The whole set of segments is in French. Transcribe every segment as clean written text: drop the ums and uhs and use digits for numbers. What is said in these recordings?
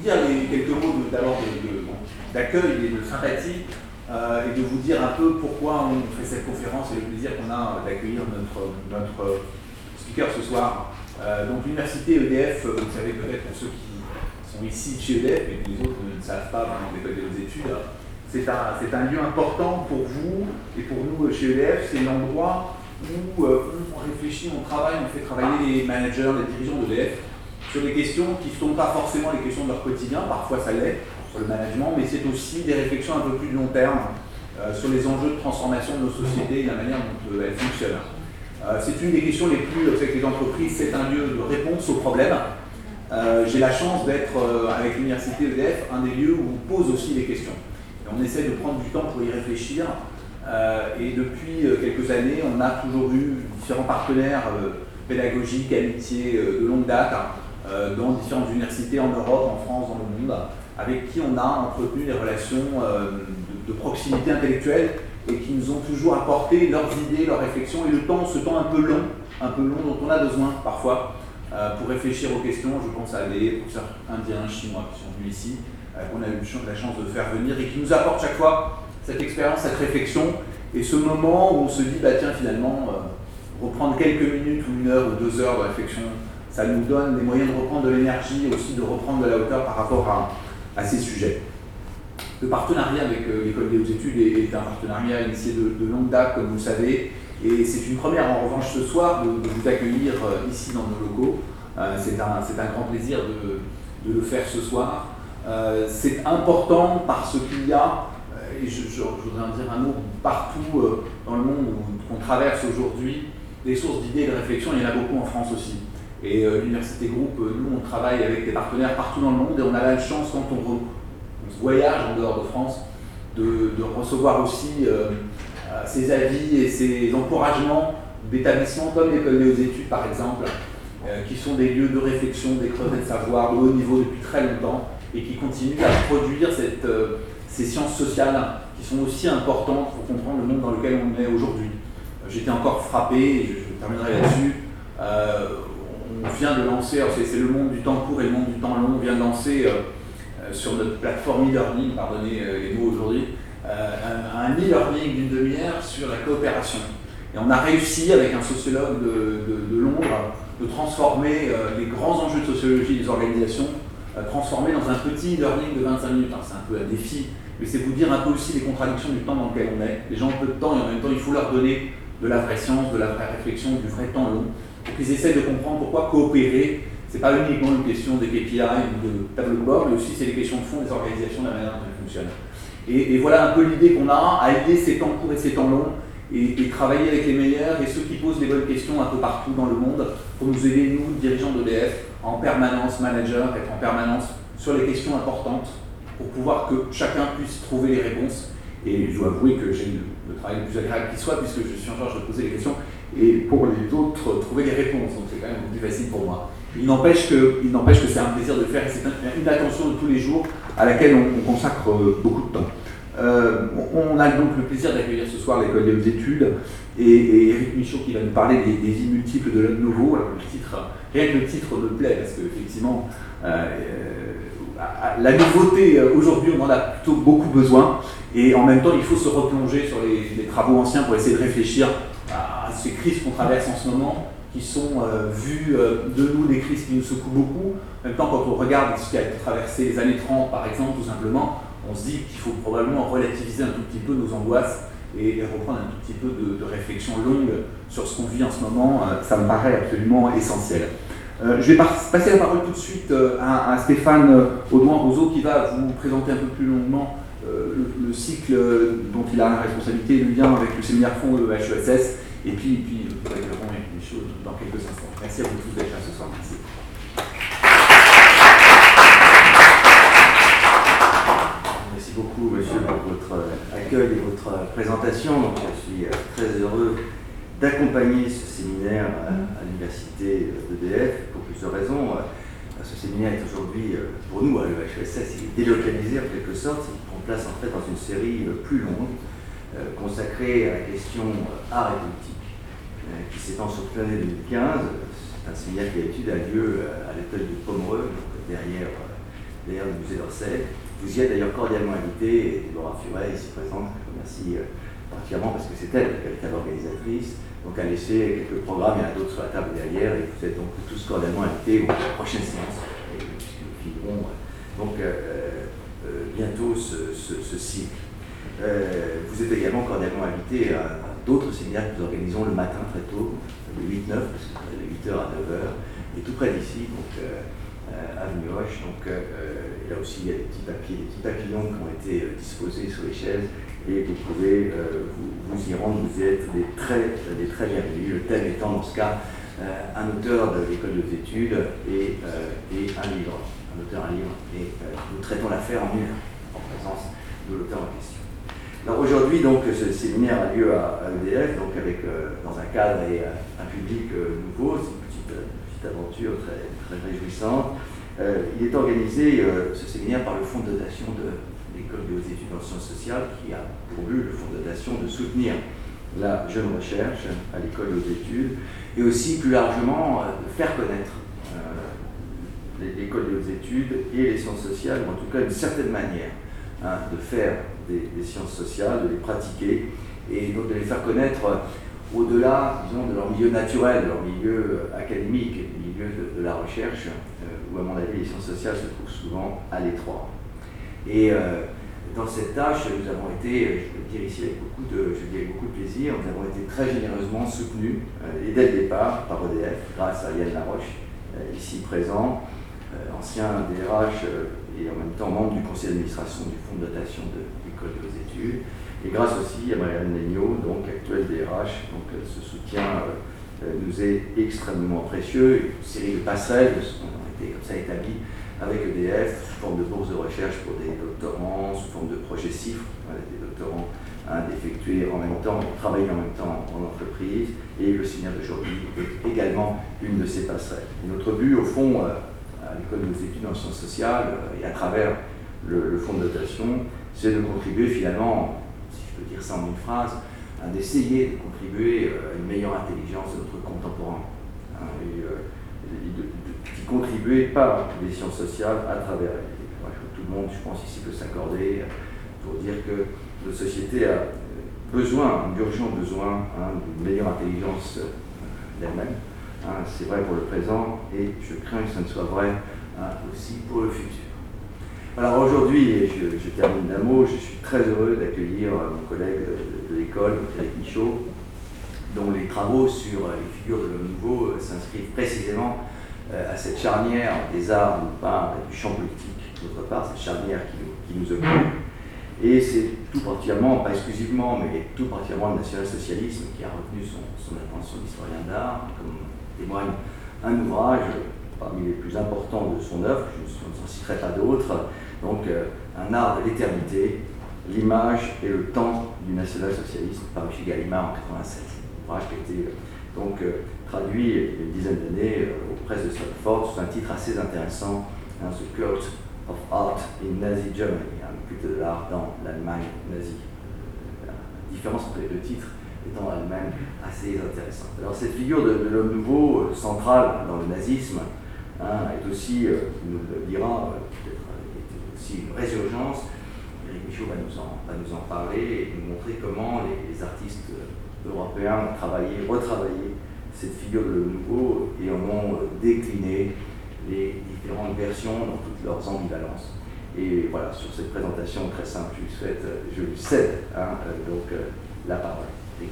dire quelques mots d'accueil et de sympathie, et de vous dire un peu pourquoi on fait cette conférence et le plaisir qu'on a d'accueillir notre speaker ce soir. Donc l'université EDF, vous le savez peut-être pour ceux qui sont ici chez EDF, mais que les autres ne le savent pas pendant l'école des hautes études, c'est un lieu important pour vous et pour nous chez EDF. C'est l'endroit où on réfléchit, on travaille, on fait travailler les managers, les dirigeants d'EDF sur des questions qui ne sont pas forcément les questions de leur quotidien, parfois ça l'est, sur le management, mais c'est aussi des réflexions un peu plus de long terme sur les enjeux de transformation de nos sociétés et la manière dont elles fonctionnent. C'est une des questions les plus, avec les entreprises, c'est un lieu de réponse aux problèmes. J'ai la chance d'être, avec l'université EDF, un des lieux où on pose aussi des questions. Et on essaie de prendre du temps pour y réfléchir. Et depuis quelques années, on a toujours eu différents partenaires pédagogiques, amitiés de longue date, dans différentes universités en Europe, en France, dans le monde, avec qui on a entretenu des relations de proximité intellectuelle et qui nous ont toujours apporté leurs idées, leurs réflexions, et ce temps un peu long dont on a besoin parfois pour réfléchir aux questions. Je pense à des professeurs indiens, chinois qui sont venus ici, qu'on a eu la chance de faire venir et qui nous apportent chaque fois cette expérience, cette réflexion, et ce moment où on se dit, bah tiens, finalement, reprendre quelques minutes ou 1 heure ou 2 heures de réflexion, ça nous donne les moyens de reprendre de l'énergie et aussi de reprendre de la hauteur par rapport à ces sujets. Le partenariat avec l'école des hautes études est un partenariat initié de longue date, comme vous le savez, et c'est une première en revanche ce soir de vous accueillir ici dans nos locaux. C'est un grand plaisir de le faire ce soir. C'est important parce qu'il y a, et je voudrais en dire un mot, partout dans le monde qu'on traverse aujourd'hui, des sources d'idées et de réflexion, il y en a beaucoup en France aussi. Et l'Université Group, nous, on travaille avec des partenaires partout dans le monde et on a la chance, quand on se voyage en dehors de France, de recevoir aussi ces avis et ces encouragements d'établissements comme l'école des hautes études, par exemple, qui sont des lieux de réflexion, des creuset de savoir de haut niveau depuis très longtemps et qui continuent à produire ces sciences sociales qui sont aussi importantes pour comprendre le monde dans lequel on est aujourd'hui. J'étais encore frappé, et je terminerai là-dessus, on vient de lancer, c'est le monde du temps court et le monde du temps long, on vient de lancer sur notre plateforme e-learning, pardonnez les mots aujourd'hui, un e-learning d'une demi-heure sur la coopération. Et on a réussi, avec un sociologue de Londres, de transformer les grands enjeux de sociologie des organisations, transformer dans un petit e-learning de 25 minutes. C'est un peu un défi, mais c'est vous dire un peu aussi les contradictions du temps dans lequel on est. Les gens ont peu de temps et en même temps il faut leur donner de la vraie science, de la vraie réflexion, du vrai temps long, pour qu'ils essaient de comprendre pourquoi coopérer, c'est pas uniquement une question des KPI ou de tableau de bord, mais aussi c'est les questions de fond des organisations, de la manière dont elles fonctionnent. Et voilà un peu l'idée qu'on a, à aider ces temps courts et ces temps longs, et travailler avec les meilleurs et ceux qui posent les bonnes questions un peu partout dans le monde, pour nous aider, nous, dirigeants d'EDF, en permanence, managers, être en permanence sur les questions importantes, pour pouvoir que chacun puisse trouver les réponses. Et je dois avouer que j'ai le travail le plus agréable qui soit, puisque je suis en charge de poser les questions, et pour les autres, trouver les réponses. Donc c'est quand même plus facile pour moi. Il n'empêche que c'est un plaisir de le faire, et c'est une attention de tous les jours à laquelle on consacre beaucoup de temps. On a donc le plaisir d'accueillir ce soir l'école des hautes études et Éric Michaud qui va nous parler des vies multiples de l'homme nouveau. Alors, rien que le titre me plaît parce qu'effectivement la nouveauté aujourd'hui on en a plutôt beaucoup besoin et en même temps il faut se replonger sur les travaux anciens pour essayer de réfléchir à ces crises qu'on traverse en ce moment qui sont vues de nous des crises qui nous secouent beaucoup. En même temps quand on regarde ce qui a été traversé les années 30 par exemple tout simplement, on se dit qu'il faut probablement relativiser un tout petit peu nos angoisses et reprendre un tout petit peu de réflexion longue sur ce qu'on vit en ce moment. Ça me paraît absolument essentiel. Je vais passer la parole tout de suite à Stéphane Audouin-Rousseau qui va vous présenter un peu plus longuement le cycle dont il a la responsabilité, le lien avec le séminaire fond de HESS, et puis vous verrons les choses dans quelques instants. Merci à vous tous d'être là ce soir. Merci. Merci beaucoup, monsieur, pour votre accueil et votre présentation. Donc, je suis très heureux d'accompagner ce séminaire à l'université d'EDF pour plusieurs raisons. Ce séminaire est aujourd'hui, pour nous, à l'EHESS, il est délocalisé en quelque sorte. Il prend place en fait dans une série plus longue consacrée à la question art et politique qui s'étend sur toute l'année 2015. C'est un séminaire qui d'habitude a lieu à l'école de Pomereux, donc derrière derrière le musée d'Orsay. Vous y êtes d'ailleurs cordialement invité, et Laura Furet, ici présente, je remercie particulièrement parce que c'est elle, la véritable organisatrice, donc a laissé quelques programmes, il y en a d'autres sur la table derrière, et vous êtes donc tous cordialement invités aux prochaines séances, puisque nous finirons donc bientôt ce cycle. Vous êtes également cordialement invités à d'autres séminaires que nous organisons le matin très tôt, de 8-9, parce que de 8h à 9h, et tout près d'ici, donc avenue Hoche. Donc là aussi, il y a des petits papiers, des petits papillons qui ont été disposés sur les chaises, et vous pouvez vous y rendre, vous êtes des très bienvenus. Le thème étant, dans ce cas, un auteur de l'école de hautes études et un livre. Un auteur, un livre, et nous traitons l'affaire en une heure, en présence de l'auteur en question. Alors aujourd'hui, donc, ce séminaire a lieu à EDF, donc avec dans un cadre et un public nouveau. C'est une petite aventure très réjouissante. Il est organisé, ce séminaire, par le Fonds de dotation de l'École des hautes études en sciences sociales, qui a pour but, le Fonds de dotation, de soutenir la jeune recherche à l'École des hautes études, et aussi plus largement de faire connaître l'école des hautes études et les sciences sociales, ou en tout cas d'une certaine manière de faire des sciences sociales, de les pratiquer, et donc de les faire connaître au-delà, disons, de leur milieu naturel, de leur milieu académique, et du milieu de la recherche, où, à mon avis, les sciences sociales se trouvent souvent à l'étroit. Et dans cette tâche, nous avons été, je peux le dire ici avec beaucoup de plaisir, nous avons été très généreusement soutenus, et dès le départ, par EDF, grâce à Yann Laroche, ici présent, ancien DRH et en même temps membre du conseil d'administration du fonds de dotation de l'école des hautes études, et grâce aussi à Marianne Legnaud, donc actuelle DRH. Donc ce soutien nous est extrêmement précieux. Une série de passerelles ont été comme ça établies avec EDF sous forme de bourse de recherche pour des doctorants, sous forme de projets CIFRE, des doctorants d'effectuer en même temps, de travailler en même temps en entreprise, et le séminaire d'aujourd'hui est également une de ces passerelles. Et notre but, au fond, à l'École des études en sciences sociales et à travers le fonds de dotation, c'est de contribuer finalement, si je peux dire ça en une phrase, d'essayer de contribuer à une meilleure intelligence de notre contemporain, d'y contribuer par les sciences sociales à travers elles. Tout le monde, je pense, ici peut s'accorder pour dire que notre société a besoin, un urgent besoin d'une meilleure intelligence d'elle-même. C'est vrai pour le présent, et je crains que ce ne soit vrai aussi pour le futur. Alors aujourd'hui, et je termine d'un mot, je suis très heureux d'accueillir mon collègue de l'école, Frédéric Michaud, dont les travaux sur les figures de l'homme nouveau s'inscrivent précisément à cette charnière des arts d'une part et du champ politique d'autre part, cette charnière qui nous occupe. Et c'est tout particulièrement, pas exclusivement, mais tout particulièrement le national-socialisme qui a retenu son attention d'historien d'art, comme témoigne un ouvrage parmi les plus importants de son œuvre, je ne citerai pas d'autres, donc un art de l'éternité, l'image et le temps du national-socialisme, paru chez Gallimard en 1987. Un ouvrage qui a été donc traduit il y a une dizaine d'années aux presses de Stratford sous un titre assez intéressant, The Cult of Art in Nazi Germany, le culte de l'art dans l'Allemagne nazie. La différence entre les deux titres étant elle-même assez intéressante. Alors cette figure de l'homme nouveau, centrale dans le nazisme, est aussi, nous le dira, peut-être est aussi une résurgence. Frédéric Michaud va nous en parler et nous montrer comment les artistes européens ont retravaillé cette figure de l'homme nouveau et en ont décliné les différentes versions dans toutes leurs ambivalences. Et voilà, sur cette présentation très simple, je lui cède donc la parole.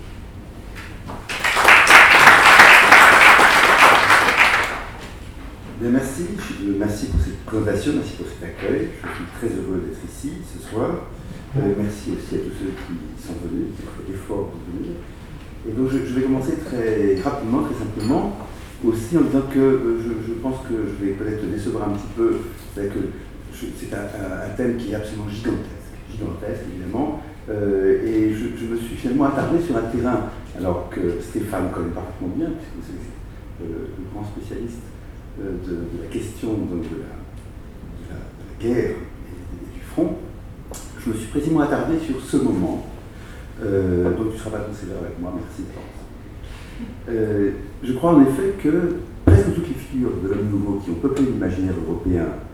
Bien, merci pour cette présentation, merci pour cet accueil. Je suis très heureux d'être ici ce soir. Merci aussi à tous ceux qui sont venus, qui ont fait l'effort pour venir. Et donc je vais commencer très rapidement, très simplement, aussi en disant que je pense que je vais peut-être décevoir un petit peu, c'est un thème qui est absolument gigantesque évidemment, et je me suis finalement attardé sur un terrain, alors que Stéphane connaît parfaitement bien, puisque c'est le grand spécialiste de la question de la guerre et du front. Je me suis précisément attardé sur ce moment, donc tu ne seras pas trop sévère avec moi, merci de je crois en effet que presque toutes les figures de l'homme nouveau qui ont peuplé l'imaginaire européen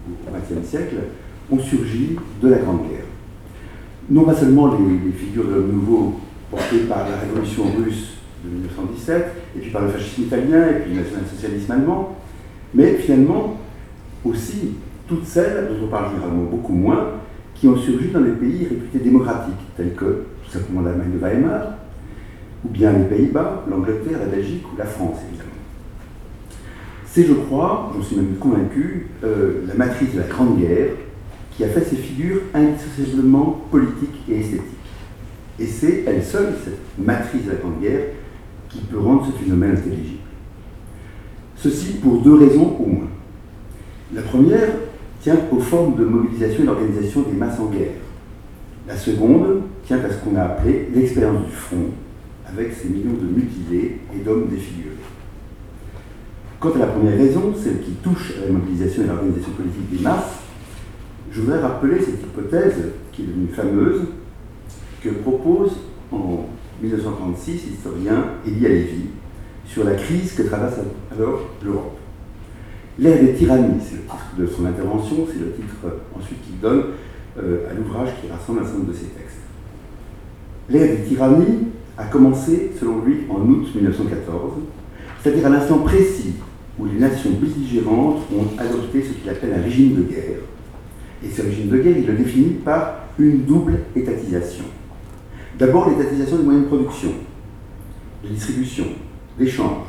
au XXe siècle, ont surgi de la Grande Guerre. Non pas seulement les figures de l'homme nouveau portées par la révolution russe de 1917, et puis par le fascisme italien, et puis le national-socialisme allemand, mais finalement aussi toutes celles, dont on parle généralement beaucoup moins, qui ont surgi dans les pays réputés démocratiques, tels que tout simplement l'Allemagne de Weimar, ou bien les Pays-Bas, l'Angleterre, la Belgique ou la France, évidemment. C'est, je crois, j'en suis même convaincu, la matrice de la Grande Guerre qui a fait ces figures indissociablement politiques et esthétiques. Et c'est elle seule, cette matrice de la Grande Guerre, qui peut rendre ce phénomène intelligible. Ceci pour deux raisons au moins. La première tient aux formes de mobilisation et d'organisation des masses en guerre. La seconde tient à ce qu'on a appelé l'expérience du front, avec ses millions de mutilés et d'hommes défigurés. Quant à la première raison, celle qui touche à la mobilisation et l'organisation politique des masses, je voudrais rappeler cette hypothèse qui est devenue fameuse, que propose en 1936 l'historien Elie Halevi sur la crise que traverse alors l'Europe. L'ère des tyrannies, c'est le titre de son intervention, c'est le titre ensuite qu'il donne à l'ouvrage qui rassemble un certain nombre de ses textes. L'ère des tyrannies a commencé, selon lui, en août 1914, c'est-à-dire à l'instant précis où les nations belligérantes ont adopté ce qu'il appelle un régime de guerre. Et ce régime de guerre, il le définit par une double étatisation. D'abord, l'étatisation des moyens de production, de distribution, d'échange.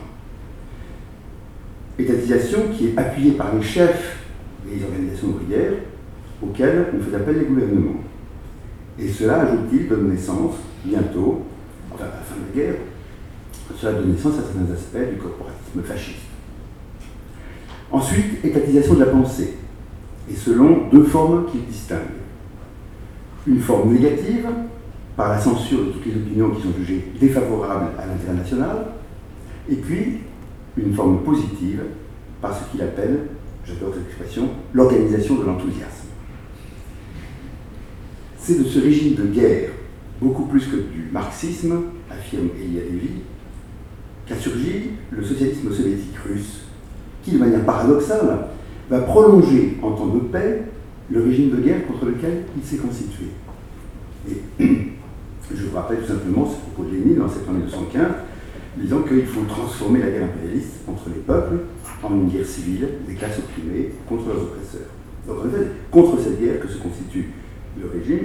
Étatisation qui est appuyée par les chefs des organisations ouvrières auxquelles on fait appel les gouvernements. Et cela, ajoute-t-il, donne naissance, bientôt, enfin à la fin de la guerre, cela donne naissance à certains aspects du corporatisme fasciste. Ensuite, étatisation de la pensée, et selon deux formes qu'il distingue. Une forme négative, par la censure de toutes les opinions qui sont jugées défavorables à l'intérêt national, et puis une forme positive, par ce qu'il appelle, j'adore cette expression, l'organisation de l'enthousiasme. C'est de ce régime de guerre, beaucoup plus que du marxisme, affirme Elie Halevi, qu'a surgi le socialisme soviétique russe, qui, de manière paradoxale, va prolonger en temps de paix le régime de guerre contre lequel il s'est constitué. Et je vous rappelle tout simplement ce propos de Lénine en septembre 1915, disant qu'il faut transformer la guerre impérialiste entre les peuples en une guerre civile des classes opprimées contre leurs oppresseurs. Donc en fait, contre cette guerre que se constitue le régime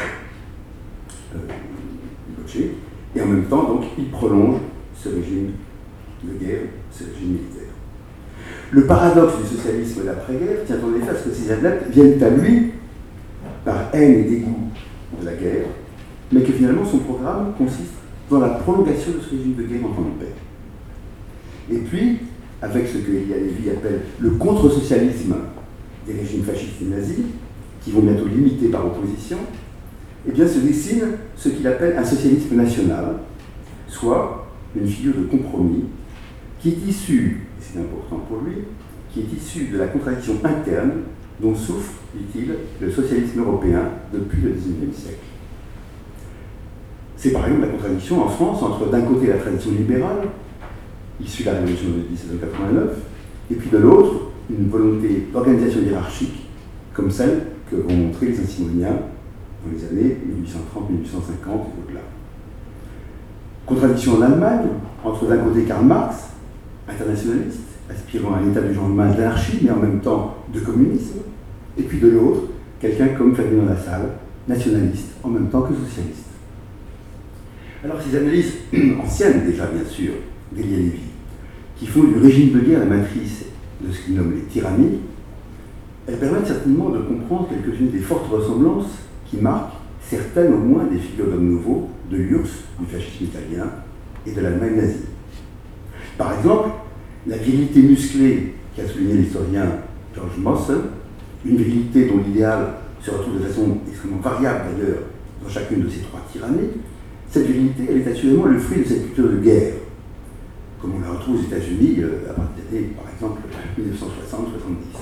Pinochet, et en même temps, donc, il prolonge ce régime de guerre, ce régime militaire. Le paradoxe du socialisme d'après-guerre tient en effet à ce que ces adeptes viennent à lui par haine et dégoût de la guerre, mais que finalement son programme consiste dans la prolongation de ce régime de guerre en temps de paix. Et puis, avec ce que Elie Halevi appelle le contre-socialisme des régimes fascistes et nazis, qui vont bientôt limiter par opposition, eh bien se dessine ce qu'il appelle un socialisme national, soit une figure de compromis qui est issue, et c'est important pour lui, qui est issue de la contradiction interne dont souffre, dit-il, le socialisme européen depuis le XIXe siècle. C'est par exemple la contradiction en France entre d'un côté la tradition libérale, issue de la Révolution de 1789, et puis de l'autre, une volonté d'organisation hiérarchique comme celle que vont montrer les Saint-Simoniens dans les années 1830, 1850 et au-delà. Contradiction en Allemagne, entre d'un côté Karl Marx, internationaliste, aspirant à un état du genre de l'anarchie, mais en même temps de communisme, et puis de l'autre, quelqu'un comme Ferdinand Lassalle, nationaliste en même temps que socialiste. Alors ces analyses anciennes déjà bien sûr, d'Elie Halevi, qui font du régime de guerre la matrice de ce qu'il nomme les tyrannies, elles permettent certainement de comprendre quelques-unes des fortes ressemblances qui marquent certaines au moins des figures d'hommes nouveaux de l'URSS, du fascisme italien, et de l'Allemagne nazie. Par exemple, la virilité musclée qu'a souligné l'historien George Mosse, une virilité dont l'idéal se retrouve de façon extrêmement variable d'ailleurs dans chacune de ces trois tyrannies, cette virilité, elle est assurément le fruit de cette culture de guerre, comme on la retrouve aux États-Unis à partir des années, par exemple, 1960-70.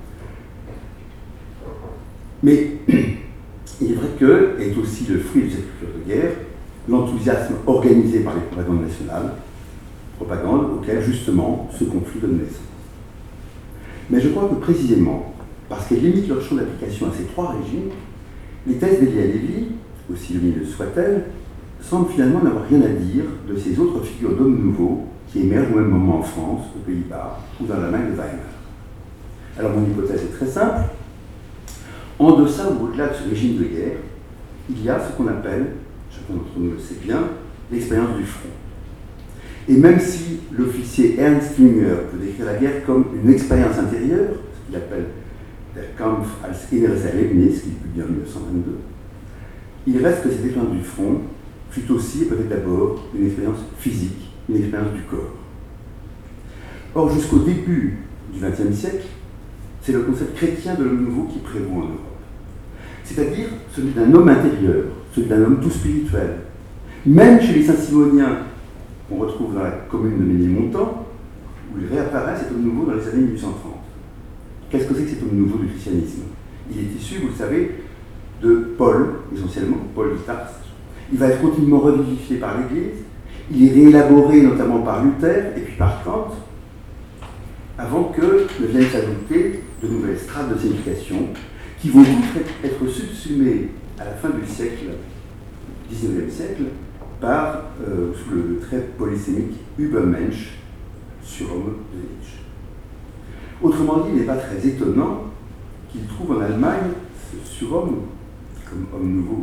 Mais il est vrai que est aussi le fruit de cette culture de guerre l'enthousiasme organisé par les propagandes nationales, propagande auquel justement ce conflit donne naissance. Mais je crois que précisément parce qu'elles limitent leur champ d'application à ces trois régimes, les thèses d'Elia Lévy, aussi lumineuses soient-elles, semblent finalement n'avoir rien à dire de ces autres figures d'hommes nouveaux qui émergent au même moment en France, aux Pays-Bas ou dans l'Allemagne de Weimar. Alors mon hypothèse est très simple. En deçà ou au-delà de ce régime de guerre, il y a ce qu'on appelle, chacun d'entre nous le sait bien, l'expérience du front. Et même si l'officier Ernst Jünger peut décrire la guerre comme une expérience intérieure, ce qu'il appelle Der Kampf als inneres Erlebnis, qu'il publie en 1922, il reste que cette expérience du front fut aussi, et peut-être d'abord, une expérience physique, une expérience du corps. Or, jusqu'au début du XXe siècle, c'est le concept chrétien de l'homme nouveau qui prévaut en Europe. C'est-à-dire celui d'un homme intérieur, celui d'un homme tout spirituel. Même chez les Saint-Simoniens, on retrouve dans la commune de Ménilmontant, où il réapparaît cet homme nouveau dans les années 1830. Qu'est-ce que c'est que cet homme nouveau du christianisme? Il est issu, vous le savez, de Paul, essentiellement, Paul de Tarse. Il va être continuellement revivifié par l'Église, il est réélaboré notamment par Luther et puis par Kant, avant que ne viennent s'ajouter de nouvelles strates de signification qui vont toutes être subsumées à la fin du siècle, 19e siècle, par, sous le trait polysémique Übermensch, surhomme de Nietzsche. Autrement dit, il n'est pas très étonnant qu'il trouve en Allemagne ce surhomme, comme homme nouveau,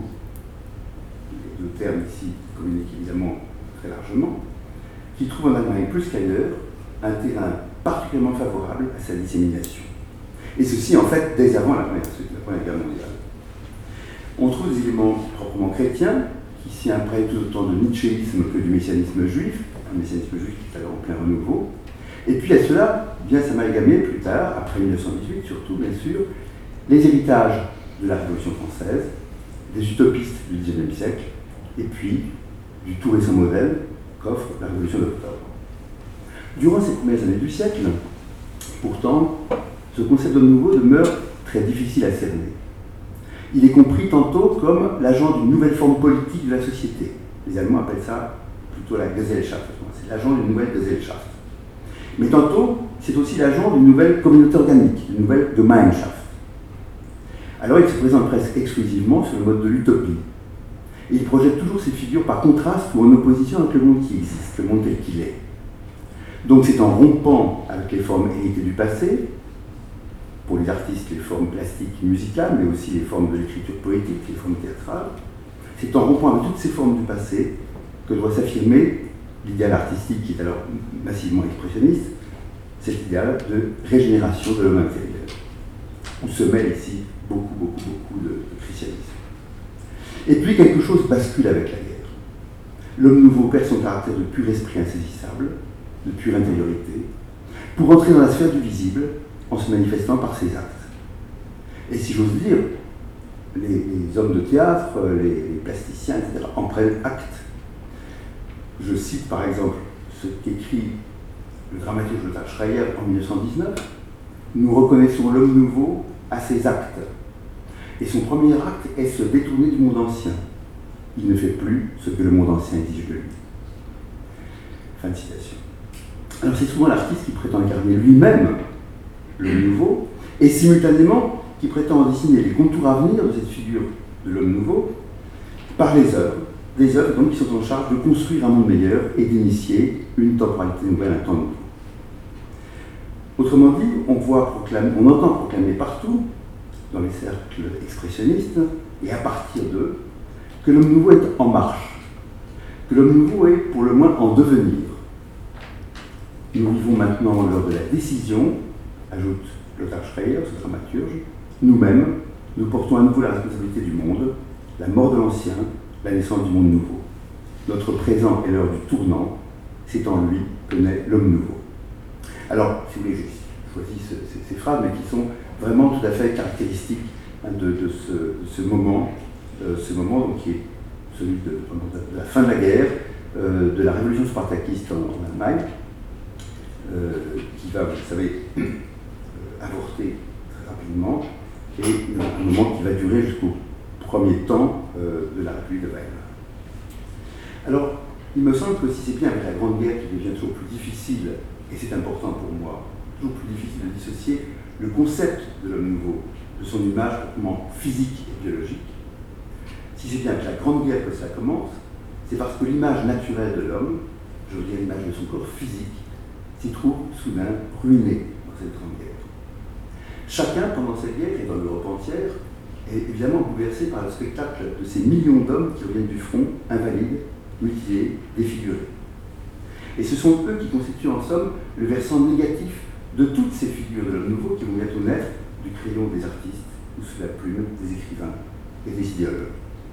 les deux termes ici communiquent évidemment très largement, qu'il trouve en Allemagne plus qu'ailleurs un terrain particulièrement favorable à sa dissémination. Et ceci, en fait, dès avant la Première Guerre mondiale. On trouve des éléments proprement chrétiens, qui s'y imprègnent tout autant de nietzschéisme que du messianisme juif, un messianisme juif qui est alors en plein renouveau. Et puis à cela vient s'amalgamer plus tard, après 1918 surtout, bien sûr, les héritages de la Révolution française, des utopistes du XIXe siècle, et puis du tout récent modèle qu'offre la Révolution d'octobre. Durant ces premières années du siècle, pourtant, ce concept de nouveau demeure très difficile à cerner. Il est compris tantôt comme l'agent d'une nouvelle forme politique de la société. Les Allemands appellent ça plutôt la Gesellschaft, c'est l'agent d'une nouvelle Gesellschaft. Mais tantôt, c'est aussi l'agent d'une nouvelle communauté organique, d'une nouvelle Gemeinschaft. Alors il se présente presque exclusivement sur le mode de l'utopie. Et il projette toujours ces figures par contraste ou en opposition avec le monde qui existe, le monde tel qu'il est. Donc c'est en rompant avec les formes héritées du passé, pour les artistes les formes plastiques musicales, mais aussi les formes de l'écriture poétique, les formes théâtrales, c'est en rompant avec toutes ces formes du passé que doit s'affirmer l'idéal artistique qui est alors massivement expressionniste, cet idéal de régénération de l'homme intérieur, où se mêle ici beaucoup de christianisme. Et puis quelque chose bascule avec la guerre. L'homme nouveau perd son caractère de pur esprit insaisissable, de pure intériorité, pour entrer dans la sphère du visible en se manifestant par ses actes. Et si j'ose dire, les hommes de théâtre, les plasticiens, etc., en prennent acte. Je cite par exemple ce qu'écrit le dramaturge Lothar Schreier en 1919. Nous reconnaissons l'homme nouveau à ses actes. Et son premier acte est se détourner du monde ancien. Il ne fait plus ce que le monde ancien exige de lui. Fin de citation. Alors c'est souvent l'artiste qui prétend incarner lui-même l'homme nouveau, et simultanément qui prétend en dessiner les contours à venir de cette figure de l'homme nouveau par les œuvres. Des œuvres donc qui sont en charge de construire un monde meilleur et d'initier une temporalité nouvelle, un temps nouveau. Autrement dit, on entend proclamer partout, dans les cercles expressionnistes, et à partir d'eux, que l'homme nouveau est en marche, que l'homme nouveau est pour le moins en devenir. Nous vivons maintenant l'heure de la décision, ajoute Lothar Schreier, ce dramaturge. Nous-mêmes, nous portons à nouveau la responsabilité du monde, la mort de l'ancien, la naissance du monde nouveau. Notre présent est l'heure du tournant, c'est en lui que naît l'homme nouveau. Alors, si vous voulez, j'ai choisi ces phrases, mais qui sont vraiment tout à fait caractéristiques de ce moment donc, qui est celui de la fin de la guerre, de la révolution spartakiste en Allemagne, qui va, vous savez, avorter très rapidement, et un moment qui va durer jusqu'au premier temps de la République de Weimar. Alors, il me semble que si c'est bien avec la Grande Guerre qui devient toujours plus difficile, et c'est important pour moi, toujours plus difficile de dissocier le concept de l'homme nouveau, de son image proprement physique et biologique. Si c'est bien que la Grande Guerre que cela commence, c'est parce que l'image naturelle de l'homme, je veux dire l'image de son corps physique, s'y trouve soudain ruinée dans cette Grande Guerre. Chacun, pendant cette guerre et dans l'Europe entière, est évidemment bouleversé par le spectacle de ces millions d'hommes qui reviennent du front, invalides, mutilés, défigurés. Et ce sont eux qui constituent en somme le versant négatif de toutes ces figures de l'homme nouveau qui vont bientôt naître du crayon des artistes ou sous la plume des écrivains et des idéologues.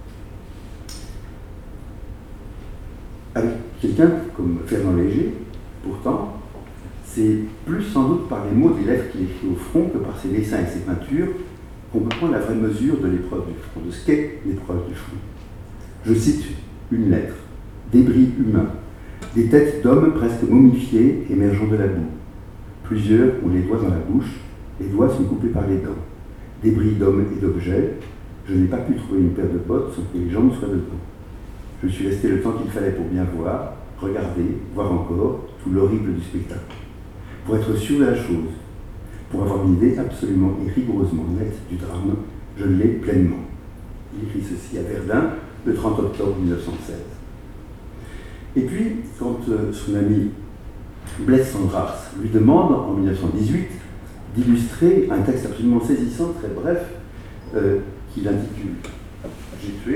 Avec quelqu'un comme Fernand Léger, pourtant, c'est plus sans doute par les mots des lettres qu'il écrit au front que par ses dessins et ses peintures qu'on peut prendre la vraie mesure de l'épreuve du front, de ce qu'est l'épreuve du front. Je cite une lettre, débris humains, des têtes d'hommes presque momifiés émergeant de la boue. Plusieurs ont les doigts dans la bouche, les doigts sont coupés par les dents. Débris d'hommes et d'objets, je n'ai pas pu trouver une paire de bottes sans que les jambes soient dedans. Je suis resté le temps qu'il fallait pour bien voir, regarder, voir encore tout l'horrible du spectacle. Pour être sûr de la chose, pour avoir une idée absolument et rigoureusement nette du drame, je l'ai pleinement. Il écrit ceci à Verdun le 30 octobre 1916. Et puis, quand son ami Blaise Cendrars lui demande, en 1918, d'illustrer un texte absolument saisissant, très bref, qu'il intitule « J'ai tué »,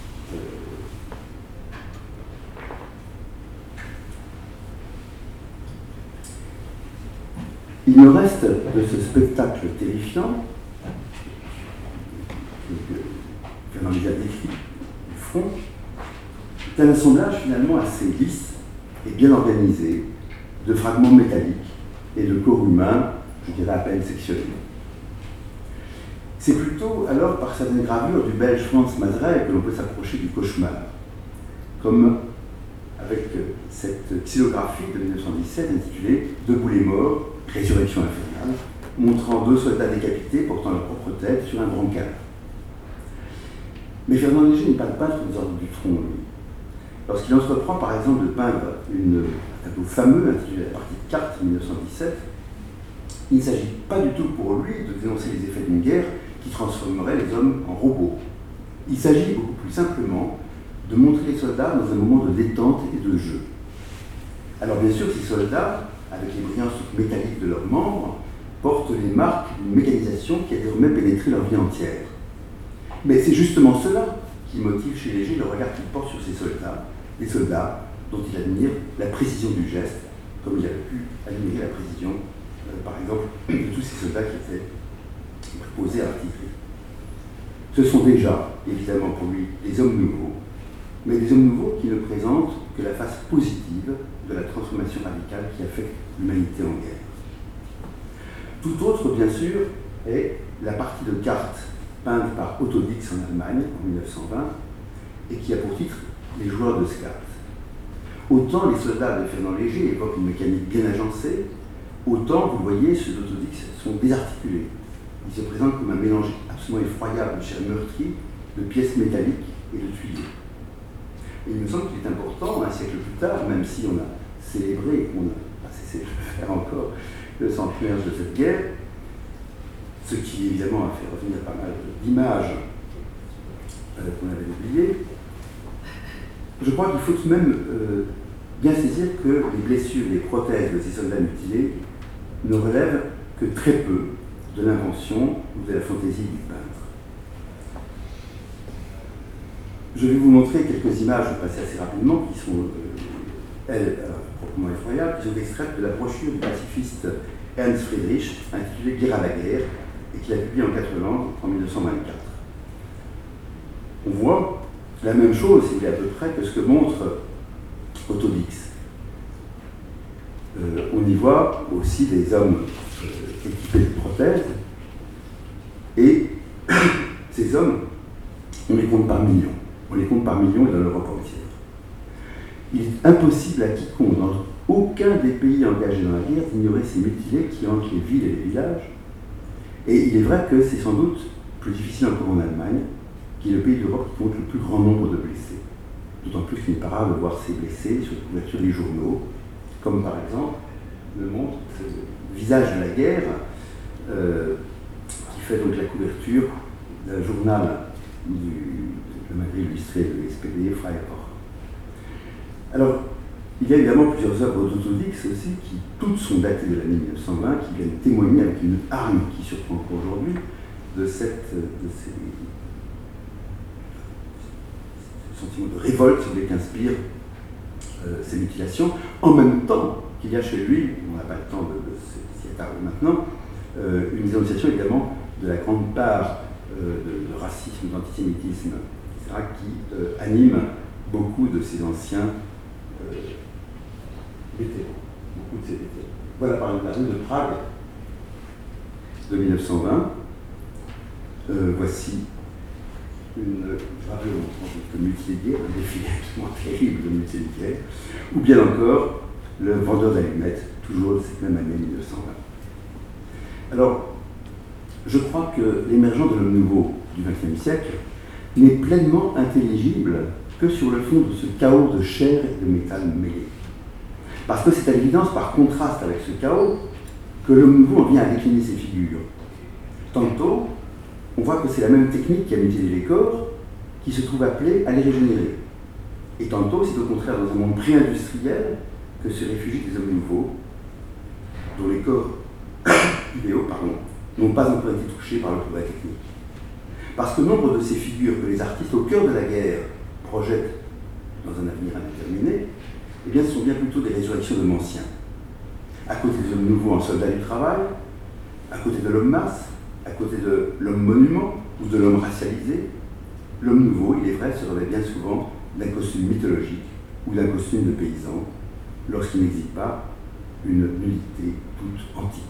il me reste de ce spectacle terrifiant, que Fernand Léger a décrit, du front, c'est un assemblage finalement assez lisse et bien organisé de fragments métalliques et de corps humains, je dirais à peine sectionnés. C'est plutôt alors par certaines gravures du belge Frans Mazerel que l'on peut s'approcher du cauchemar, comme avec cette xylographie de 1917 intitulée « Debout les morts, résurrection infernale », montrant deux soldats décapités portant leur propre tête sur un brancard. Mais Fernand Léger n'est pas le peintre des ordres du front, lui. Lorsqu'il entreprend par exemple de peindre un tableau fameux intitulé La partie de cartes 1917, il ne s'agit pas du tout pour lui de dénoncer les effets d'une guerre qui transformerait les hommes en robots. Il s'agit beaucoup plus simplement de montrer les soldats dans un moment de détente et de jeu. Alors bien sûr, ces soldats, avec les brillances métalliques de leurs membres, portent les marques d'une mécanisation qui a désormais pénétré leur vie entière. Mais c'est justement cela qui motive chez Léger le regard qu'il porte sur ces soldats, des soldats dont il admire la précision du geste, comme il a pu admirer la précision, par exemple, de tous ces soldats qui étaient préposés à l'artillerie. Ce sont déjà, évidemment pour lui, des hommes nouveaux, mais des hommes nouveaux qui ne présentent que la face positive de la transformation radicale qui affecte l'humanité en guerre. Tout autre, bien sûr, est la partie de cartes peinte par Otto Dix en Allemagne en 1920 et qui a pour titre « Les joueurs de skat ». Autant les soldats de Fernand Léger évoquent une mécanique bien agencée, autant, vous le voyez, ceux d'Otto Dix sont désarticulés. Ils se présentent comme un mélange absolument effroyable de chair meurtrie, de pièces métalliques et de tuyaux. Et il me semble qu'il est important, un siècle plus tard, même si on a célébré, on n'a pas cessé de le faire encore, le centenaire de cette guerre, ce qui évidemment a fait revenir pas mal d'images qu'on avait oubliées. Je crois qu'il faut tout de même bien saisir que les blessures et les prothèses de ces soldats mutilés ne relèvent que très peu de l'invention ou de la fantaisie du peintre. Je vais vous montrer quelques images, je vais passer assez rapidement, qui sont, elles, proprement effroyables, qui sont extraites de la brochure du pacifiste Ernst Friedrich, intitulée « Guerre à la guerre », et qu'il a publié en 4 langues en 1924. On voit la même chose, si vous voulez, à peu près, que ce que montre Otto Dix. On y voit aussi des hommes équipés de prothèses, et ces hommes, on les compte par millions. On les compte par millions et dans l'Europe entière. Il est impossible à quiconque, dans aucun des pays engagés dans la guerre, d'ignorer ces mutilés qui hantent les villes et les villages. Et il est vrai que c'est sans doute plus difficile encore en Allemagne, qui est le pays d'Europe qui compte le plus grand nombre de blessés. D'autant plus qu'il n'est pas rare de voir ces blessés sur la couverture des journaux, comme par exemple le montre le visage de la guerre qui fait donc la couverture d'un journal de Madrid illustré de l'SPD, Freiburg. Alors, il y a évidemment plusieurs œuvres d'Autodix aussi, qui toutes sont datées de l'année 1920, qui viennent témoigner avec une hargne qui surprend encore aujourd'hui de ce sentiment de révolte qu'inspirent ces mutilations, en même temps qu'il y a chez lui, on n'a pas le temps de s'y attarder maintenant, une dénonciation également de la grande part de racisme, d'antisémitisme, etc., qui anime beaucoup de ces anciens vétérans, beaucoup de ces vétérans. Voilà par exemple la rue de Prague de 1920. Voici une gravure montrant de multimédia, un défilé absolument terrible de multimédia, ou bien encore le vendeur d'allumettes, toujours de cette même année 1920. Alors, je crois que l'émergence de l'homme nouveau du XXe siècle n'est pleinement intelligible que sur le fond de ce chaos de chair et de métal mêlés. Parce que c'est à l'évidence, par contraste avec ce chaos, que l'homme nouveau en vient à décliner ses figures. Tantôt, on voit que c'est la même technique qui a mutilé les corps qui se trouve appelée à les régénérer. Et tantôt, c'est au contraire dans un monde pré-industriel que se réfugient des hommes nouveaux, dont les corps idéaux n'ont pas encore été touchés par le progrès technique. Parce que nombre de ces figures que les artistes au cœur de la guerre projettent dans un avenir indéterminé, eh bien, ce sont bien plutôt des résurrections de anciens. À côté des hommes nouveaux en soldats du travail, à côté de l'homme masse, à côté de l'homme monument ou de l'homme racialisé, l'homme nouveau, il est vrai, se revêt bien souvent d'un costume mythologique ou d'un costume de paysan, lorsqu'il n'existe pas une nullité toute antique.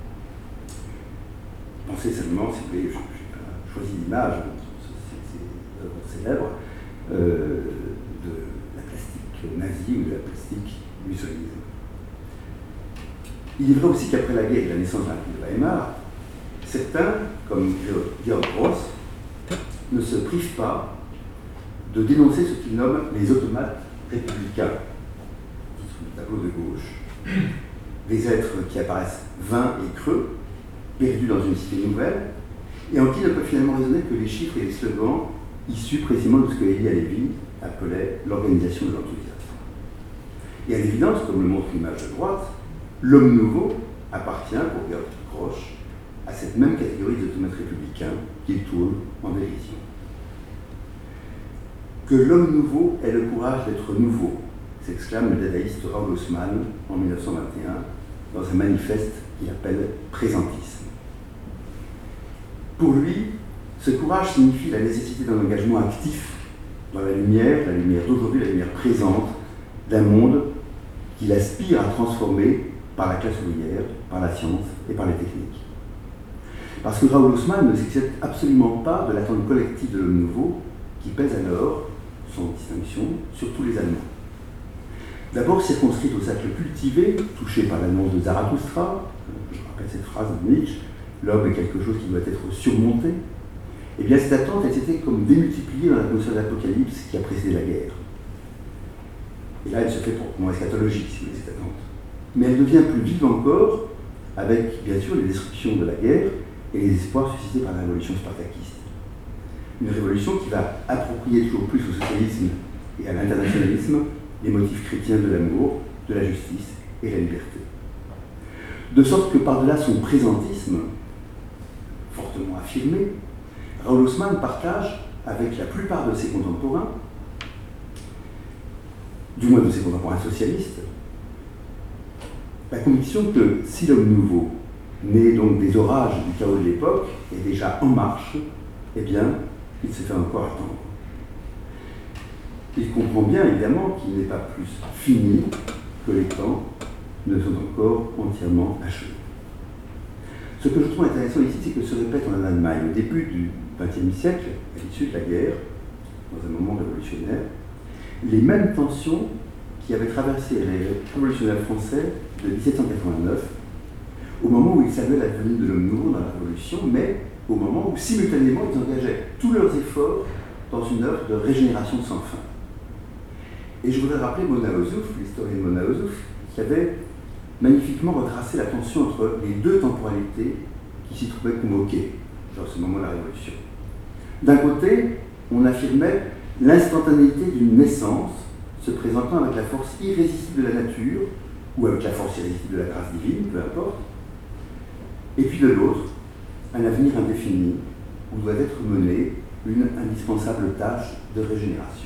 Pensez seulement, si vous voulez, j'ai choisi l'image, ces œuvres célèbres, de la plastique nazie ou de la plastique mussolinienne. Il est vrai aussi qu'après la guerre et la naissance de la République de Weimar, certains, comme Georg Gross, ne se privent pas de dénoncer ce qu'ils nomment les automates républicains, sous le tableau de gauche, des êtres qui apparaissent vains et creux, perdus dans une cité nouvelle, et en qui ne peuvent finalement raisonner que les chiffres et les slogans issus précisément de ce que Elie Halevi appelait l'organisation de l'enthousiasme. Et à l'évidence, comme le montre l'image de droite, l'homme nouveau appartient, pour Georg Gross, à cette même catégorie d'automates républicains qu'il tourne en dérision. Que l'homme nouveau ait le courage d'être nouveau, s'exclame le dadaïste Raoul Haussmann en 1921 dans un manifeste qu'il appelle présentisme. Pour lui, ce courage signifie la nécessité d'un engagement actif dans la lumière d'aujourd'hui, la lumière présente d'un monde qu'il aspire à transformer par la classe ouvrière, par la science et par les techniques. Parce que Raoul Haussmann ne s'excède absolument pas de l'attente collective de l'homme nouveau qui pèse alors, sans distinction, sur tous les Allemands. D'abord circonscrite au cercle cultivé, touché par l'annonce de Zarathustra, je rappelle cette phrase de Nietzsche, l'homme est quelque chose qui doit être surmonté, eh bien cette attente, elle s'était comme démultipliée dans l'atmosphère d'Apocalypse qui a précédé la guerre. Et là, elle se fait proprement eschatologique, si vous voulez, cette attente. Mais elle devient plus vive encore avec, bien sûr, les destructions de la guerre et les espoirs suscités par la révolution spartakiste. Une révolution qui va approprier toujours plus au socialisme et à l'internationalisme les motifs chrétiens de l'amour, de la justice et de la liberté. De sorte que par-delà son présentisme, fortement affirmé, Raoul Haussmann partage avec la plupart de ses contemporains, du moins de ses contemporains socialistes, la conviction que si l'homme nouveau, né donc des orages du chaos de l'époque, est déjà en marche, eh bien, il se fait encore attendre. Il comprend bien, évidemment, qu'il n'est pas plus fini que les temps ne sont encore entièrement achevés. Ce que je trouve intéressant ici, c'est que se répète en Allemagne, au début du XXe siècle, à l'issue de la guerre, dans un moment révolutionnaire, les mêmes tensions qui avaient traversé les révolutionnaires français de 1789, au moment où ils saluaient la venue de l'homme nouveau dans la Révolution, mais au moment où, simultanément, ils engageaient tous leurs efforts dans une œuvre de régénération sans fin. Et je voudrais rappeler Mona Ozouf, l'historienne Mona Ozouf, qui avait magnifiquement retracé la tension entre les deux temporalités qui s'y trouvaient convoqués dans ce moment de la Révolution. D'un côté, on affirmait l'instantanéité d'une naissance se présentant avec la force irrésistible de la nature, ou avec la force irrésistible de la grâce divine, peu importe, et puis de l'autre, un avenir indéfini où doit être menée une indispensable tâche de régénération.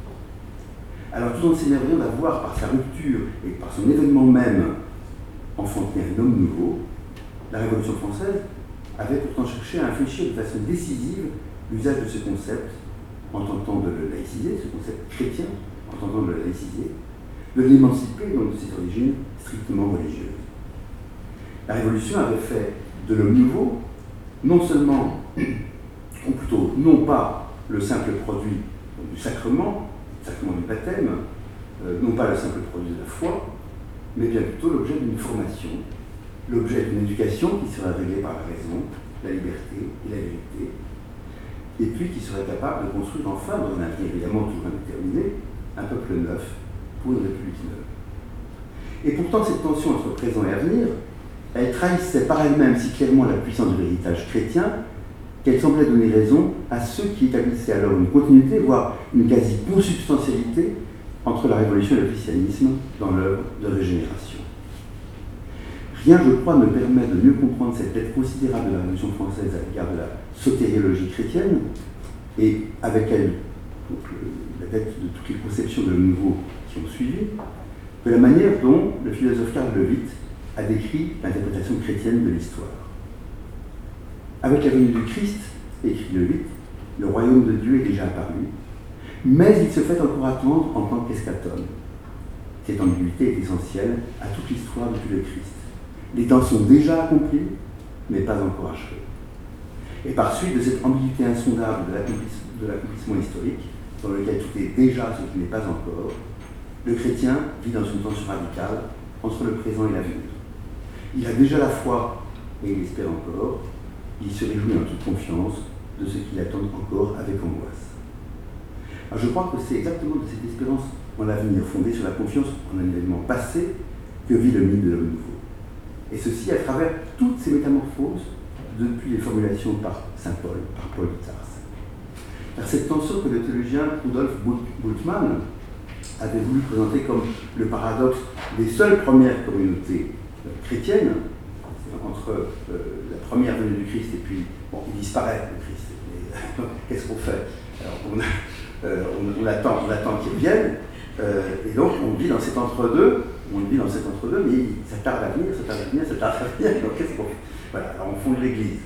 Alors tout en s'émerveillant d'avoir, par sa rupture et par son événement même, enfanté un homme nouveau, la Révolution française avait pourtant cherché à infléchir de façon décisive l'usage de ce concept, en tentant de le laïciser, ce concept chrétien, en tentant de le laïciser, de l'émanciper donc de ses origines strictement religieuses. La Révolution avait fait de l'homme nouveau, non seulement, ou plutôt non pas le simple produit du sacrement du baptême, non pas le simple produit de la foi, mais bien plutôt l'objet d'une formation, l'objet d'une éducation qui serait réglée par la raison, la liberté et la vérité, et puis qui serait capable de construire enfin, dans un avenir évidemment toujours indéterminé, un peuple neuf pour une république neuve. Et pourtant, cette tension entre présent et avenir, elle trahissait par elle-même si clairement la puissance de l'héritage chrétien qu'elle semblait donner raison à ceux qui établissaient alors une continuité, voire une quasi-consubstantialité entre la Révolution et le christianisme dans l'œuvre de régénération. Rien, je crois, ne permet de mieux comprendre cette dette considérable de la Révolution française à l'égard de la sotériologie chrétienne, et avec elle donc, la dette de toutes les conceptions de l'homme nouveau qui ont suivi, que la manière dont le philosophe Karl Le Witt a décrit l'interprétation chrétienne de l'histoire. Avec la venue du Christ, écrit Le Witt, le royaume de Dieu est déjà apparu, mais il se fait encore attendre en tant qu'eschaton. Cette ambiguïté est essentielle à toute l'histoire depuis le Christ. Les temps sont déjà accomplis, mais pas encore achevés. Et par suite de cette ambiguïté insondable de l'accomplissement historique, dans lequel tout est déjà ce qui n'est pas encore, le chrétien vit dans une tension radicale entre le présent et l'avenir. Il a déjà la foi et il espère encore. Il se réjouit en toute confiance de ce qu'il attend encore avec angoisse. Alors je crois que c'est exactement de cette espérance en l'avenir, fondée sur la confiance en un événement passé, que vit le mythe de l'homme nouveau. Et ceci à travers toutes ces métamorphoses depuis les formulations par saint Paul, par Paul de Tarse. Car cette tension que le théologien Rudolf Bultmann avait voulu présenter comme le paradoxe des seules premières communautés chrétiennes, entre la première venue du Christ et puis, bon, il disparaît le Christ. Qu'est-ce qu'on fait? Alors, on attend qu'il revienne, et donc on vit dans cet entre-deux, mais ça tarde à venir, donc qu'est-ce qu'on fait? Voilà, alors on fonde l'Église.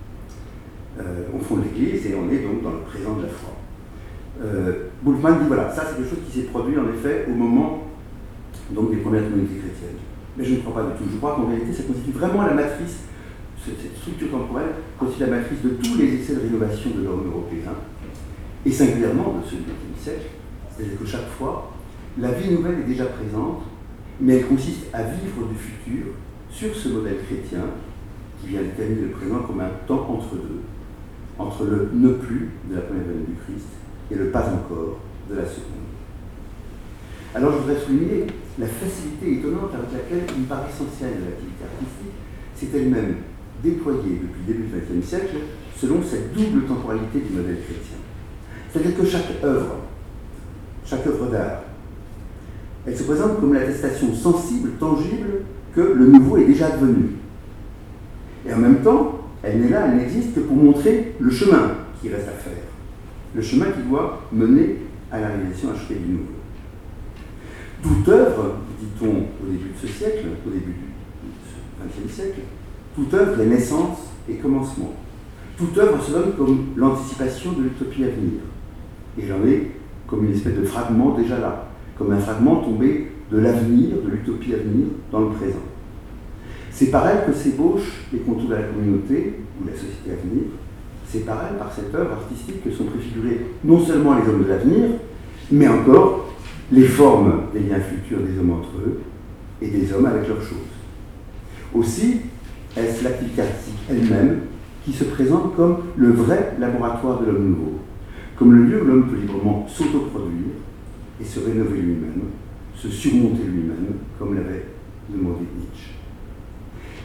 Et on est donc dans le présent de la foi. Bultmann dit voilà, ça c'est quelque chose qui s'est produit en effet au moment donc, des premières communautés chrétiennes. Mais je ne crois pas du tout. Je crois qu'en réalité, ça constitue vraiment la matrice, cette structure temporelle constitue la matrice de tous les essais de rénovation de l'homme européen, et singulièrement de ceux du XXe siècle. C'est-à-dire que chaque fois, la vie nouvelle est déjà présente, mais elle consiste à vivre du futur sur ce modèle chrétien qui vient déterminer le présent comme un temps entre deux, entre le ne plus de la première venue du Christ et le pas encore de la seconde. Alors je voudrais souligner la facilité étonnante avec laquelle une part essentielle de l'activité artistique s'est elle-même déployée depuis le début du XXe siècle selon cette double temporalité du modèle chrétien. C'est-à-dire que chaque œuvre d'art, elle se présente comme l'attestation sensible, tangible, que le nouveau est déjà devenu. Et en même temps, elle n'est là, elle n'existe que pour montrer le chemin qui reste à faire. Le chemin qui doit mener à la réalisation achevée du nouveau. Toute œuvre, dit-on au début de ce siècle, au début du XXe siècle, toute œuvre est naissance et commencement. Toute œuvre se donne comme l'anticipation de l'utopie à venir. Et j'en ai comme une espèce de fragment déjà là, comme un fragment tombé de l'avenir, de l'utopie à venir, dans le présent. C'est par elle que s'ébauchent les contours de la communauté ou de la société à venir. C'est par elle, par cette œuvre artistique, que sont préfigurés non seulement les hommes de l'avenir, mais encore les formes des liens futurs des hommes entre eux et des hommes avec leurs choses. Aussi, est-ce l'activité artistique elle-même qui se présente comme le vrai laboratoire de l'homme nouveau, comme le lieu où l'homme peut librement s'autoproduire et se rénover lui-même, se surmonter lui-même, comme l'avait demandé Nietzsche.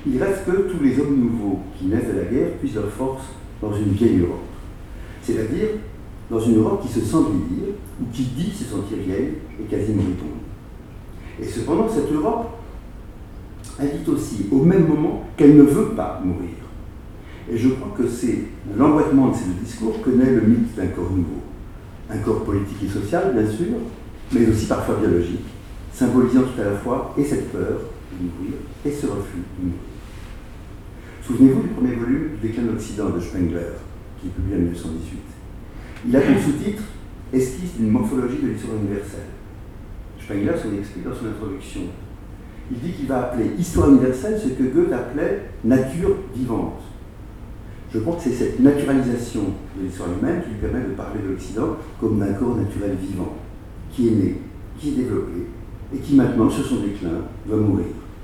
il reste que tous les hommes nouveaux qui naissent de la guerre puissent leur force dans une vieille Europe. C'est-à-dire dans une Europe qui se sent vieillir, ou qui dit se sentir vieille et quasi moribonde. Et cependant, cette Europe indique aussi au même moment qu'elle ne veut pas mourir. Et je crois que c'est l'emboîtement de ces deux discours que naît le mythe d'un corps nouveau. Un corps politique et social, bien sûr, mais aussi parfois biologique, symbolisant tout à la fois et cette peur de mourir et ce refus de mourir. Souvenez-vous du premier volume du Déclin de l'Occident de Spengler, qui est publié en 1918. Il a pour sous-titre « Esquisse d'une morphologie de l'histoire universelle ». Spengler s'en explique dans son introduction. Il dit qu'il va appeler histoire universelle ce que Goethe appelait nature vivante. Je crois que c'est cette naturalisation de l'histoire humaine qui lui permet de parler de l'Occident comme d'un corps naturel vivant, qui est né, qui est développé, et qui maintenant, sur son déclin, va mourir.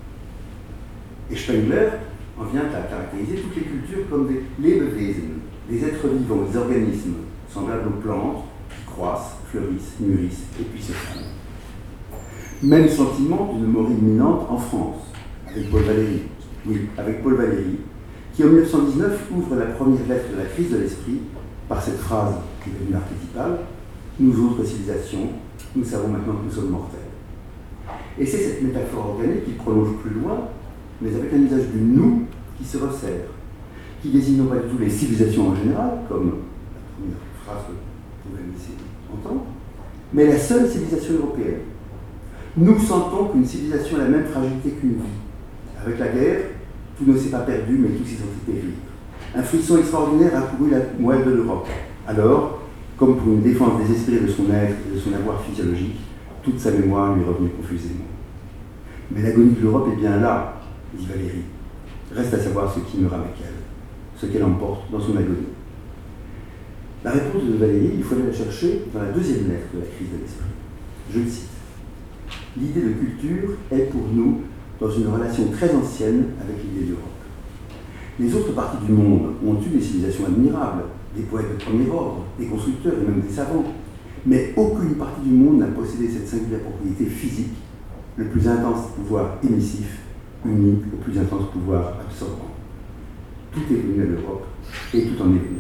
Et Spengler en vient à caractériser toutes les cultures comme des Lebewesen, des êtres vivants, des organismes semblables aux plantes qui croissent, fleurissent, mûrissent et puis se fanent. Même sentiment d'une mort imminente en France, avec Paul Valéry. Oui, avec Paul Valéry, qui en 1919 ouvre la première lettre de la crise de l'esprit par cette phrase qui est devenue archétypale « Nous autres civilisations, nous savons maintenant que nous sommes mortels ». Et c'est cette métaphore organique qui prolonge plus loin, mais avec un usage du « nous » qui se resserre, qui désigne non pas du tout les civilisations en général, comme la première phrase que vous pouvez me laisser entendre, mais la seule civilisation européenne. Nous sentons qu'une civilisation a la même fragilité qu'une vie. Avec la guerre, tout ne s'est pas perdu, mais tout s'est senti périr. Un frisson extraordinaire a couru la moelle de l'Europe. Alors, comme pour une défense désespérée de son être et de son avoir physiologique, toute sa mémoire lui revenait confusément. Mais l'agonie de l'Europe est bien là, dit Valéry. Reste à savoir ce qui meurt avec elle, ce qu'elle emporte dans son agonie. La réponse de Valéry, il faut aller la chercher dans la deuxième lettre de la crise de l'esprit. Je le cite. L'idée de culture est pour nous dans une relation très ancienne avec l'idée d'Europe. Les autres parties du monde ont eu des civilisations admirables, des poètes de premier ordre, des constructeurs et même des savants, mais aucune partie du monde n'a possédé cette singulière propriété physique, le plus intense pouvoir émissif, unique au plus intense pouvoir absorbant. Tout est venu à l'Europe et tout en est venu.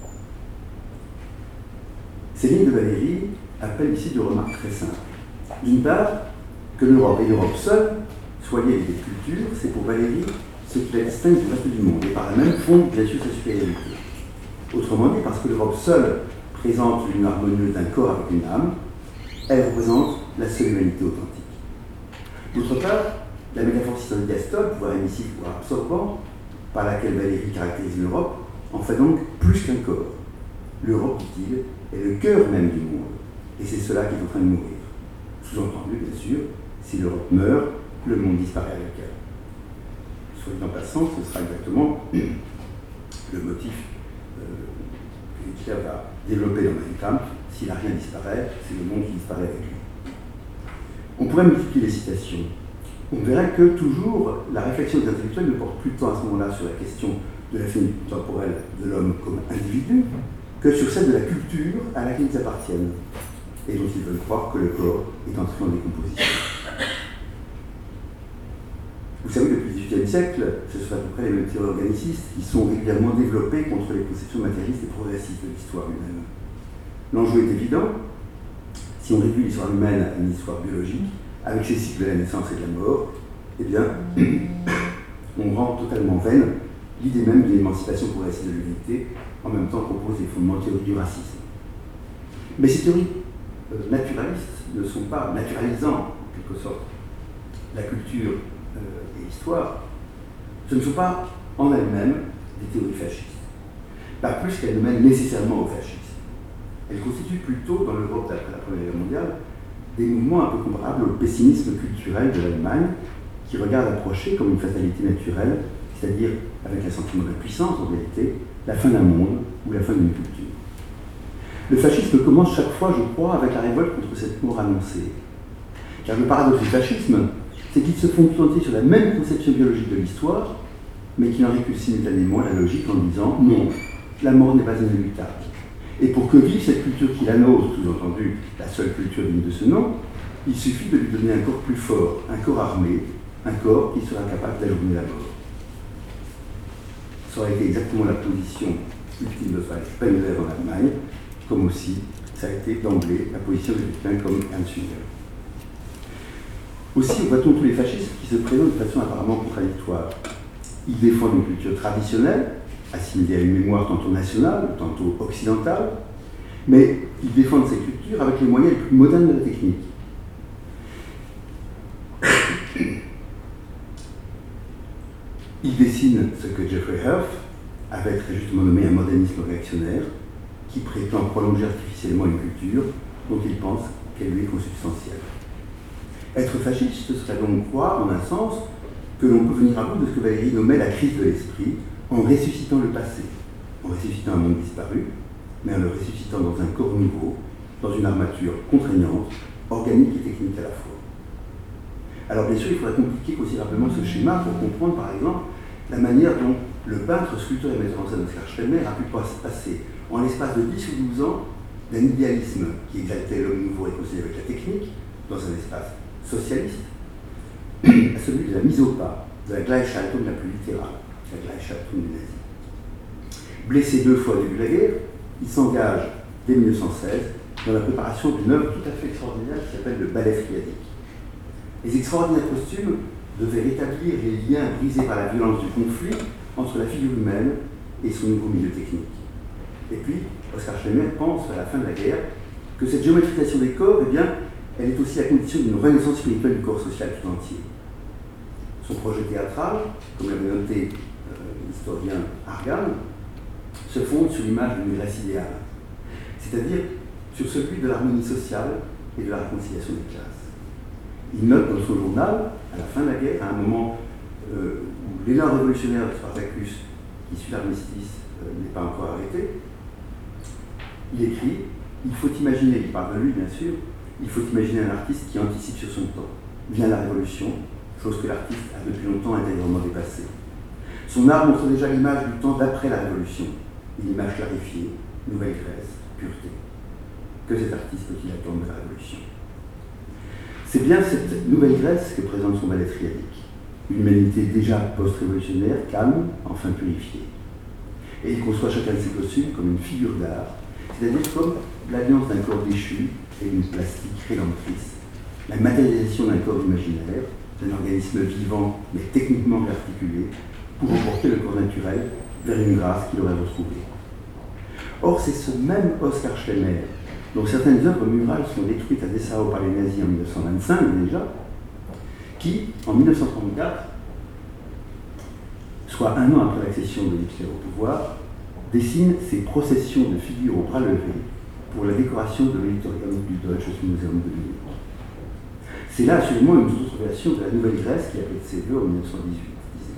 Ces lignes de Valéry appellent ici deux remarques très simples. D'une part, que l'Europe et l'Europe seule soient liées avec des cultures, c'est pour Valéry ce qui la distingue du reste du monde, et par la même fonde bien sûr sa supériorité. Autrement dit, parce que l'Europe seule présente une harmonieuse d'un corps avec une âme, elle représente la seule humanité authentique. D'autre part, la métaphore citée d'Astol, pouvoir émissif, pouvoir absorbant, par laquelle Valéry caractérise l'Europe, en fait donc plus qu'un corps. L'Europe, dit-il, est le cœur même du monde, et c'est cela qui est en train de mourir. Sous-entendu, bien sûr, si l'Europe meurt, le monde disparaît avec elle. Soit dit en passant, ce sera exactement le motif que Hitler va développer dans Mein Kampf. Si la rien disparaît, c'est le monde qui disparaît avec lui. On pourrait multiplier les citations. On verrait que toujours la réflexion des intellectuels ne porte plus tant à ce moment-là sur la question de la finitude temporelle de l'homme comme individu que sur celle de la culture à laquelle ils appartiennent et dont ils veulent croire que le corps est entré en décomposition. Vous savez, depuis le XVIIIe siècle, ce sont à peu près les mêmes théories organicistes qui sont régulièrement développées contre les conceptions matérialistes et progressistes de l'histoire humaine. L'enjeu est évident. Si on réduit l'histoire humaine à une histoire biologique, avec ses cycles de la naissance et de la mort, eh bien, on rend totalement vaine l'idée même de l'émancipation progressive de l'humanité, en même temps qu'on pose les fondements théoriques du racisme. Mais ces théories naturalistes ne sont pas naturalisant, en quelque sorte, la culture et l'histoire. Ce ne sont pas en elles-mêmes des théories fascistes. Pas plus qu'elles ne mènent nécessairement au fascisme. Elles constituent plutôt, dans l'Europe d'après la Première Guerre mondiale, des mouvements un peu comparables au pessimisme culturel de l'Allemagne, qui regarde approcher comme une fatalité naturelle, c'est-à-dire avec un sentiment de puissance en réalité, la fin d'un monde ou la fin d'une culture. Le fascisme commence chaque fois, je crois, avec la révolte contre cette mort annoncée. Car le paradoxe du fascisme, c'est qu'ils se font tenter sur la même conception biologique de l'histoire, mais qu'ils en réculent simultanément la logique en disant non, la mort n'est pas inéluctable. Et pour que vive cette culture qui la nôtre, sous-entendu la seule culture digne de ce nom, il suffit de lui donner un corps plus fort, un corps armé, un corps qui sera capable d'ajourner la mort. ça aurait été exactement la position ultime de Spengler en Allemagne, comme aussi ça a été d'emblée la position de quelqu'un comme Ernst Jünger. Aussi, voit-on tous les fascistes qui se présentent de façon apparemment contradictoire. Ils défendent une culture traditionnelle, assimilée à une mémoire tantôt nationale, tantôt occidentale, mais ils défendent ces cultures avec les moyens les plus modernes de la technique. Ils dessinent ce que Jeffrey Herf avait très justement nommé un modernisme réactionnaire, qui prétend prolonger artificiellement une culture dont il pense qu'elle lui est consubstantielle. Être fasciste, ce serait donc croire, en un sens, que l'on peut venir à bout de ce que Valéry nommait la crise de l'esprit, en ressuscitant le passé, en ressuscitant un monde disparu, mais en le ressuscitant dans un corps nouveau, dans une armature contraignante, organique et technique à la fois. Alors bien sûr, il faudrait compliquer considérablement ce schéma pour comprendre, par exemple, la manière dont le peintre, sculpteur et metteur en scène Oskar Schlemmer a pu passer, en l'espace de 10 ou 12 ans, d'un idéalisme qui exaltait l'homme nouveau réconcilié avec la technique, dans un espace socialiste, à celui de la mise au pas, de la Gleichschaltung la plus littérale, la Gleichschaltung du nazi. Blessé 2 fois au début de la guerre, il s'engage dès 1916 dans la préparation d'une œuvre tout à fait extraordinaire qui s'appelle le ballet friadique. Les extraordinaires costumes devaient rétablir les liens brisés par la violence du conflit entre la figure humaine et son nouveau milieu technique. Et puis, Oskar Schlemmer pense à la fin de la guerre que cette géométrisation des corps, eh bien, elle est aussi la condition d'une renaissance spirituelle du corps social tout entier. Son projet théâtral, comme l'avait noté l'historien Argan, se fonde sur l'image d'une Grèce idéale, c'est-à-dire sur celui de l'harmonie sociale et de la réconciliation des classes. Il note dans son journal, à la fin de la guerre, à un moment où l'élan révolutionnaire de Spartacus, qui suit l'armistice, n'est pas encore arrêté, il écrit « Il faut imaginer, il parle de lui bien sûr, il faut imaginer un artiste qui anticipe sur son temps. Vient la révolution, chose que l'artiste a depuis longtemps intérieurement dépassée. Son art montre déjà l'image du temps d'après la révolution, une image clarifiée, nouvelle Grèce, pureté. Que cet artiste peut-il attendre de la révolution ? C'est bien cette nouvelle Grèce que présente son ballet triadique, une humanité déjà post-révolutionnaire, calme, enfin purifiée. Et il conçoit chacun de ses costumes comme une figure d'art, c'est-à-dire comme l'alliance d'un corps déchu et d'une plastique rédemptrice, la matérialisation d'un corps imaginaire, d'un organisme vivant mais techniquement réarticulé, pour emporter le corps naturel vers une grâce qu'il aurait retrouvée. Or, c'est ce même Oskar Schlemmer, dont certaines œuvres murales sont détruites à Dessau par les nazis en 1925 déjà, qui, en 1934, soit un an après l'accession de Hitler au pouvoir, dessine ces processions de figures au bras levés pour la décoration de l'auditorium du Deutsches Museum de Munich. C'est là assurément une toute autre version de la Nouvelle Grèce qui a fait de ses voeux en 1918-19.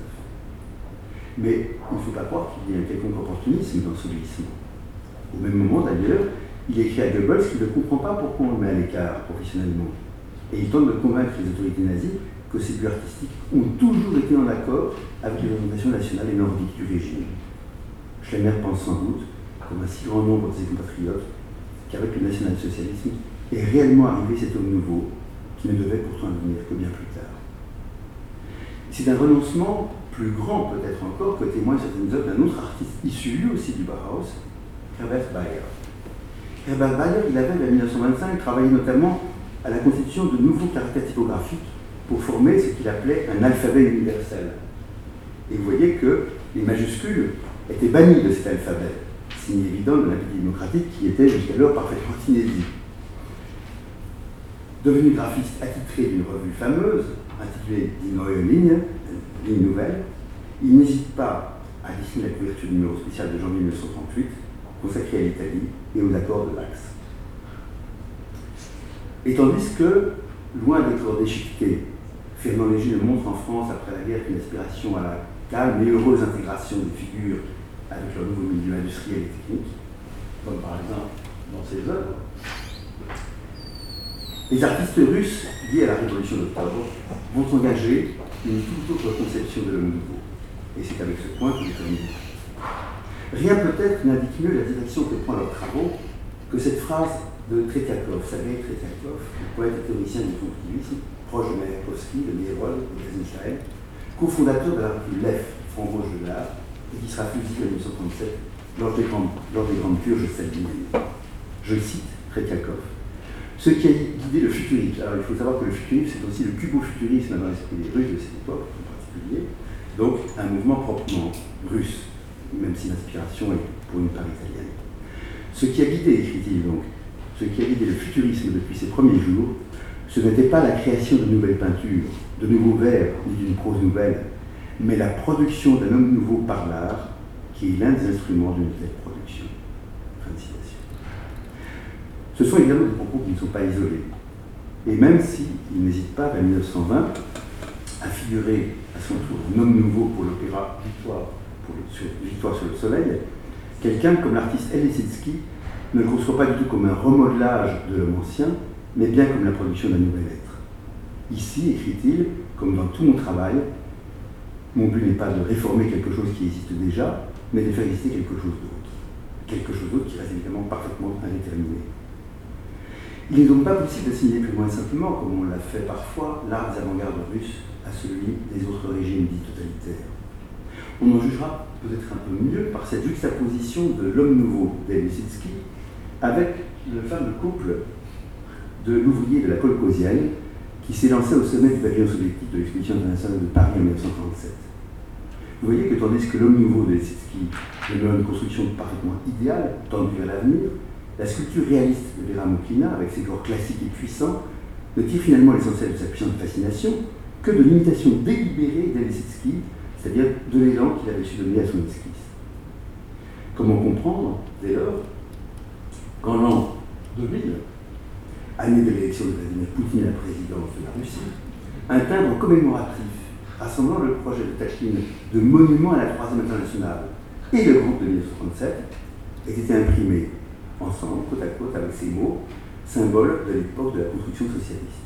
Mais il ne faut pas croire qu'il y ait un quelconque opportunisme dans ce glissement. Au même moment d'ailleurs, il écrit à Goebbels qu'il ne comprend pas pourquoi on le met à l'écart professionnellement. Et il tente de convaincre les autorités nazies que ces buts artistiques ont toujours été en accord avec les orientations nationales et nordiques du régime. Schlemmer pense sans doute, comme un si grand nombre de ses compatriotes, qu'avec le national-socialisme est réellement arrivé cet homme nouveau qui ne devait pourtant venir que bien plus tard. C'est un renoncement plus grand peut-être encore que témoignent certaines œuvres d'un autre artiste issu lui aussi du Bauhaus, Herbert Bayer. Herbert Bayer, il avait, en 1925, travaillé notamment à la constitution de nouveaux caractères typographiques pour former ce qu'il appelait un alphabet universel. Et vous voyez que les majuscules étaient bannies de cet alphabet, signe évident de l'appétit démocratique qui était jusqu'alors parfaitement inédit. Devenu graphiste attitré d'une revue fameuse, intitulée Die Neue Linie, ligne nouvelle, il n'hésite pas à dessiner la couverture du numéro spécial de janvier 1938, consacré à l'Italie et aux accords de Dax. Et tandis que, loin des corps déchiquetés, Fernand Léger ne montre en France après la guerre qu'une aspiration à la calme et heureuse intégration des figures avec leur nouveau milieu industriel et technique, comme par exemple dans ses œuvres, les artistes russes liés à la Révolution d'Octobre vont engager une toute autre conception de l'homme nouveau. Et c'est avec ce point que je termine. Rien peut-être n'indique mieux la direction que prend leurs travaux que cette phrase de Tretiakov, Sergei Tretiakov, le poète et théoricien du constructivisme, proche de Mayakovsky, de Meyerhold, de Eisenstein, cofondateur de la revue LEF, Front Gauche de l'Art, et qui sera fusillé en 1937 lors des grandes purges staliniennes. Je cite Tretiakov. Ce qui a guidé le futurisme, alors il faut savoir que le futurisme c'est aussi le cubo-futurisme dans l'esprit des Russes de cette époque en particulier, donc un mouvement proprement russe, même si l'inspiration est pour une part italienne. Ce qui a guidé, écrit-il donc, ce qui a guidé le futurisme depuis ses premiers jours, ce n'était pas la création de nouvelles peintures, de nouveaux vers, ni d'une prose nouvelle, mais la production d'un homme nouveau par l'art, qui est l'un des instruments d'une telle production. Fin de citation. Ce sont évidemment des propos qui ne sont pas isolés. Et même s'il n'hésite pas, vers 1920, à figurer à son tour un homme nouveau pour l'opéra Victoire sur le soleil, quelqu'un comme l'artiste Lissitzky ne le conçoit pas du tout comme un remodelage de l'homme ancien, mais bien comme la production d'un nouvel être. Ici, écrit-il, comme dans tout mon travail, mon but n'est pas de réformer quelque chose qui existe déjà, mais de faire exister quelque chose d'autre. Quelque chose d'autre qui reste évidemment parfaitement indéterminé. Il n'est donc pas possible d'assimiler plus ou moins simplement, comme on l'a fait parfois, l'art des avant-gardes russes à celui des autres régimes dits totalitaires. On en jugera peut-être un peu mieux par cette juxtaposition de l'homme nouveau d'Eliszewski avec le fameux couple de l'ouvrier de la Kolkhozienne qui s'est lancé au sommet du pavillon soviétique de l'exposition internationale de Paris en 1937. Vous voyez que tandis que l'homme nouveau d'Eliszewski demeure une construction parfaitement idéale, tendue vers l'avenir, la sculpture réaliste de Vera Moukina, avec ses corps classiques et puissants, ne tire finalement l'essentiel de sa puissante fascination que de l'imitation délibérée d'Eliszewski, c'est-à-dire de l'élan qu'il avait su donner à son esquisse. Comment comprendre, dès lors, qu'en l'an 2000, année de l'élection de Vladimir Poutine à la présidence de la Russie, un timbre commémoratif rassemblant le projet de Tachkine de monument à la Troisième Internationale et le groupe de 1937 ait été imprimé ensemble, côte à côte, avec ces mots, symbole de l'époque de la construction socialiste.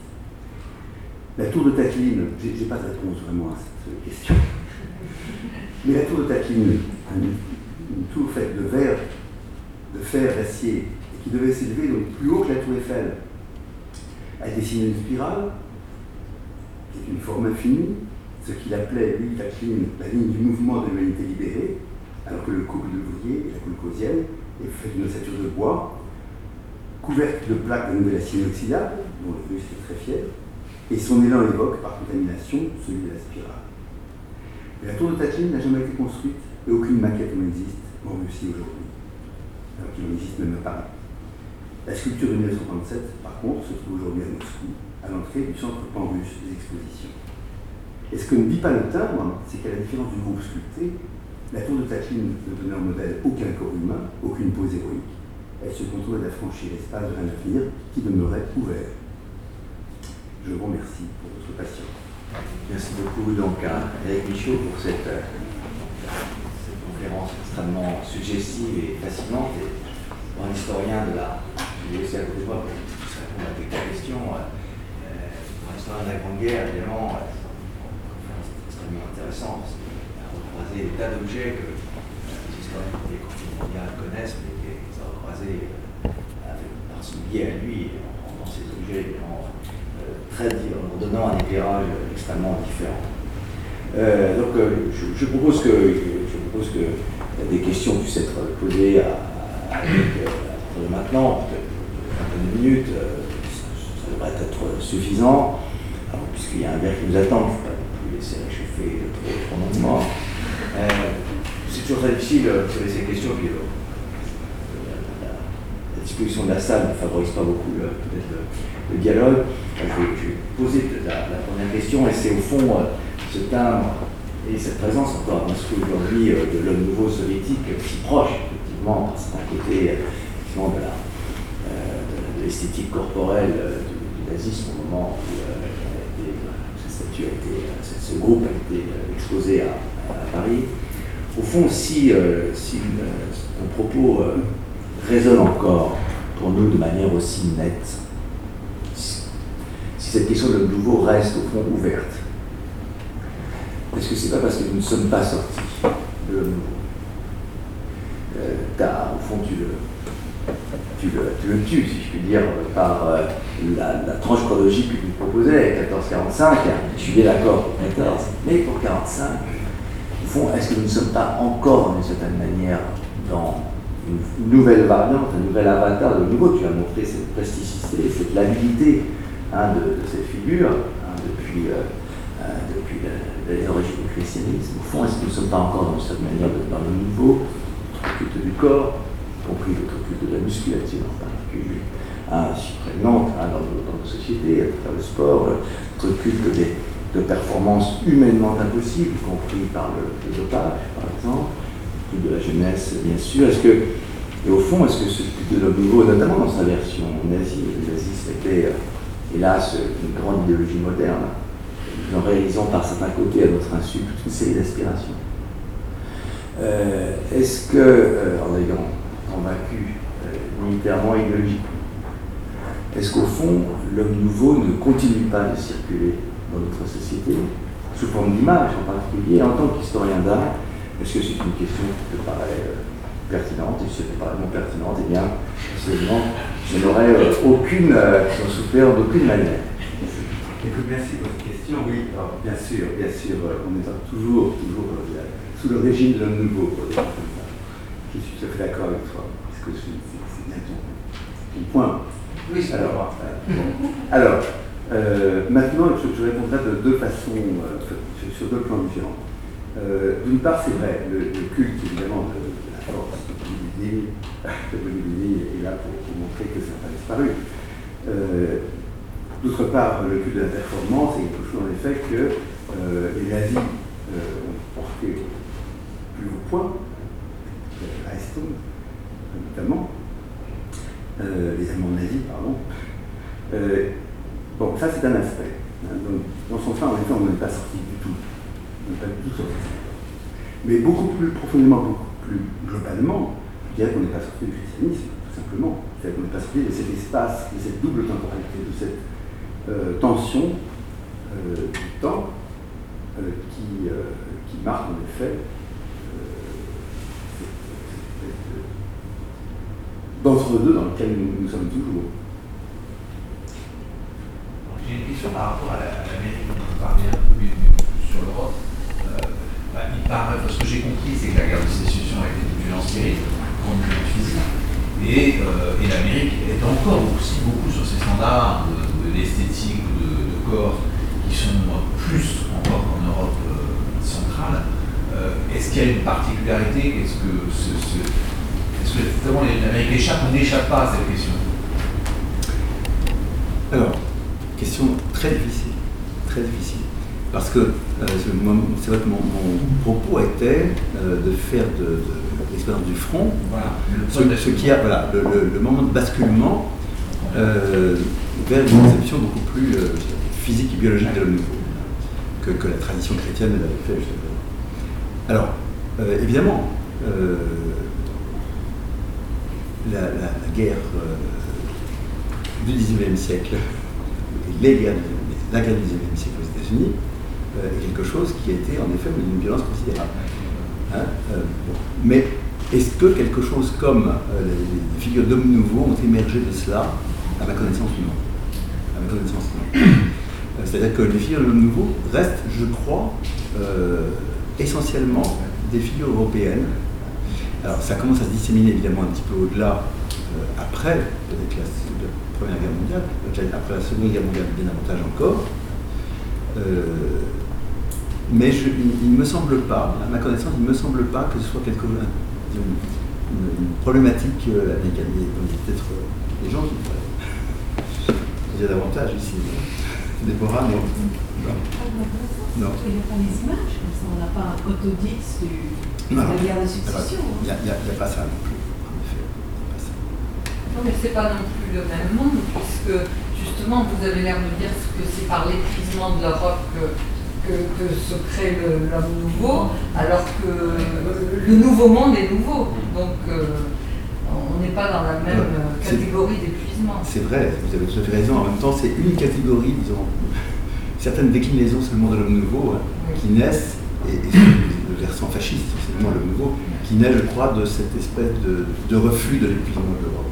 La tour de Taklin, je n'ai pas de réponse vraiment à cette question, mais la tour de Taklin, une tour faite de verre, de fer, d'acier, et qui devait s'élever donc plus haut que la tour Eiffel, a dessiné une spirale, qui est une forme infinie, ce qu'il appelait, lui, Taklin, la ligne du mouvement de l'humanité libérée, alors que le couple de l'ouvrier et la kolkhosienne est fait d'une ossature de bois, couverte de plaques de nouvelle acier inoxydable, dont les Russes étaient très fiers, et son élan évoque, par contamination, celui de la spirale. Mais la tour de Taklin n'a jamais été construite, et aucune maquette n'en existe en Russie aujourd'hui, alors qu'il en existe même à Paris. La sculpture de 1937, par contre, se trouve aujourd'hui à Moscou, à l'entrée du centre pan-russe des expositions. Et ce que ne dit pas le timbre, c'est qu'à la différence du groupe sculpté, la tour de Taklin ne donnait en modèle aucun corps humain, aucune pose héroïque. Elle se contentait d'affranchir l'espace de l'avenir qui demeurait ouvert. Je vous remercie pour votre patience. Merci beaucoup donc à Eric Michaud pour cette conférence extrêmement suggestive et fascinante. Et pour un historien de la... Je vais aussi à côté de moi pour que je puisse répondre à quelques questions. Pour un historien de la Grande Guerre, évidemment, c'est extrêmement intéressant parce qu'il a recroisé des tas d'objets que les historiens des conflits mondiaux connaissent, mais qu'ils ont recroisés par son biais à lui, en rendant ces objets évidemment en donnant un éclairage extrêmement différent. Donc je propose que des questions puissent être posées à maintenant, peut-être une minute, ça devrait être suffisant, alors, puisqu'il y a un verre qui nous attend, il ne faut pas non plus laisser réchauffer trop longuement. C'est toujours très difficile sur ces questions, puis la disposition de la salle ne favorise pas beaucoup le dialogue. Je vais poser la première question, et c'est au fond ce timbre et cette présence encore à Moscou aujourd'hui de l'homme nouveau soviétique si proche, effectivement, parce d'un côté effectivement, de l'esthétique corporelle du nazisme au moment où ce groupe a été exposé à Paris. Au fond, si un propos résonne encore pour nous de manière aussi nette, si cette question de l'homme nouveau reste au fond ouverte, est-ce que c'est pas parce que nous ne sommes pas sortis de l'homme nouveau? Au fond, tu le tues, si je puis dire, par la tranche chronologique que tu nous proposais, 14-45, je suis bien d'accord pour 14, mais pour 45, il fond, est-ce que nous ne sommes pas encore, d'une certaine manière, dans une nouvelle variante, un nouvel avatar de nouveau? Tu as montré cette plasticité, cette labilité de cette figure depuis les origines du christianisme. Au fond, est-ce que nous ne sommes pas encore dans cette manière, dans le nouveau, notre culte du corps, y compris notre culte de la musculature en particulier, si prégnante dans nos sociétés, à travers le sport, notre culte de performances humainement impossibles, y compris par le dopage, par exemple, le culte de la jeunesse, bien sûr. Et au fond, est-ce que ce culte de l'homme nouveau, notamment dans sa version nazie, le nazisme était, hélas, une grande idéologie moderne, nous en réalisons par certains côtés à notre insu toute une série d'aspirations. Est-ce que, en ayant convaincu militairement et idéologiquement, est-ce qu'au fond, l'homme nouveau ne continue pas de circuler dans notre société, sous forme d'image en particulier, en tant qu'historien d'art? Est-ce que c'est une question qui te paraît pertinente? Et si c'était parfaitement pertinente, eh bien, absolument, je n'aurais aucune souffert d'aucune manière. Écoute, merci pour cette question. Oui, alors, bien sûr, on est toujours sous le régime de l'homme nouveau. Je suis tout à fait d'accord avec toi, parce que c'est bien ton point. Oui, alors, maintenant, je répondrai de deux façons, sur deux plans différents. D'une part, c'est vrai, le culte, évidemment, de la force, de bodybuilding est là pour montrer que ça n'a pas disparu. D'autre part, le culte de la performance est quelque chose, en effet, que les nazis ont porté plus haut point, à Eston, notamment. Les Allemands nazis, pardon. Bon, ça c'est un aspect. Donc, dans son sens, en effet, on n'est pas sorti du tout. On n'est pas du tout sorti. Mais beaucoup plus profondément, beaucoup plus globalement, je dirais qu'on n'est pas sorti du christianisme, tout simplement. C'est-à-dire qu'on n'est pas sorti de cet espace, de cette double temporalité, de cette tension du temps qui marque en effet d'entre-deux dans lequel nous sommes toujours. J'ai une question par rapport à l'Amérique, on parlait un peu sur l'Europe. Il paraît, ce que j'ai compris, c'est que la guerre de sécession a été une violence terrible, une violence physique, et l'Amérique est encore aussi beaucoup sur ces standards de l'esthétique, de corps, qui sont plus encore qu'en Europe centrale. Est-ce qu'il y a une particularité? Est-ce que l'Amérique échappe ou n'échappe pas à cette question? Alors, question très difficile. Parce que c'est vrai que mon propos était de faire de l'expérience du front, voilà, ce qui a le moment de basculement vers une conception beaucoup plus physique et biologique de l'homme nouveau que la tradition chrétienne l'avait fait justement. Alors, évidemment, la guerre du XIXe siècle, la guerre du XIXe siècle aux États-Unis est quelque chose qui a été en effet d'une violence considérable. Mais est-ce que quelque chose comme les figures d'hommes nouveaux ont émergé de cela? À ma connaissance, non. C'est-à-dire que les figures d'hommes nouveaux restent, je crois, essentiellement des figures européennes. Alors ça commence à se disséminer évidemment un petit peu au-delà, après peut-être la Première Guerre mondiale, après la Seconde Guerre mondiale bien davantage encore. Mais il ne me semble pas, à ma connaissance, il ne me semble pas que ce soit une problématique américaine. Il y a peut-être des gens qui pourraient dire davantage ici. Déborah, non. Il n'y a pas les images, comme ça, on n'a pas un cotodix de la guerre de succession. Il n'y a pas ça non plus, en effet. Non, mais ce n'est pas non plus le même monde, puisque justement, vous avez l'air de dire que c'est par l'épuisement de l'Europe que se crée l'homme nouveau, alors que le nouveau monde est nouveau. Donc, on n'est pas dans la même catégorie d'épuisement. C'est vrai, vous avez tout à fait raison. En même temps, c'est une catégorie, disons, certaines déclinaisons seulement de l'homme nouveau qui naissent, et le versant fasciste, c'est vraiment l'homme nouveau, qui naît, je crois, de cette espèce de reflux de l'épuisement de l'Europe.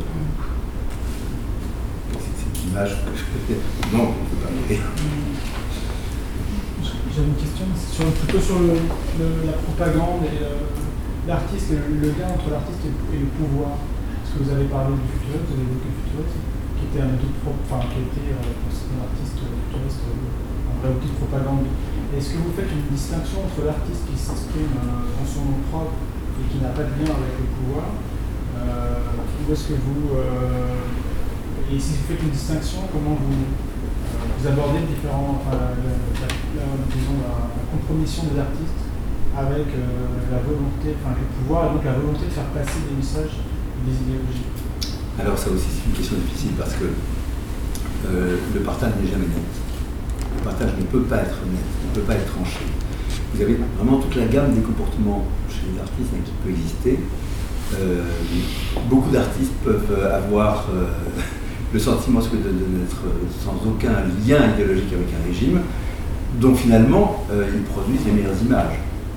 C'est une image que je... Non, on ne peut pas mourir. J'avais une question plutôt sur la propagande et l'artiste, le lien entre l'artiste et le pouvoir. Parce que vous avez parlé du futuriste, vous avez évoqué le futuriste, qui était un outil qui a été considéré un artiste futuriste, un vrai outil de propagande. Est-ce que vous faites une distinction entre l'artiste qui s'exprime en son nom propre et qui n'a pas de lien avec le pouvoir, ou est-ce que vous... et si vous faites une distinction, comment vous abordez différents, disons, la compromission des artistes avec la volonté, le pouvoir, et donc la volonté de faire passer des messages et des idéologies? Alors ça aussi c'est une question difficile parce que le partage n'est jamais net. Le partage ne peut pas être net, ne peut pas être tranché. Vous avez vraiment toute la gamme des comportements chez les artistes qui peut exister. Beaucoup d'artistes peuvent avoir le sentiment d'être sans aucun lien idéologique avec un régime, dont finalement ils produisent les meilleures images.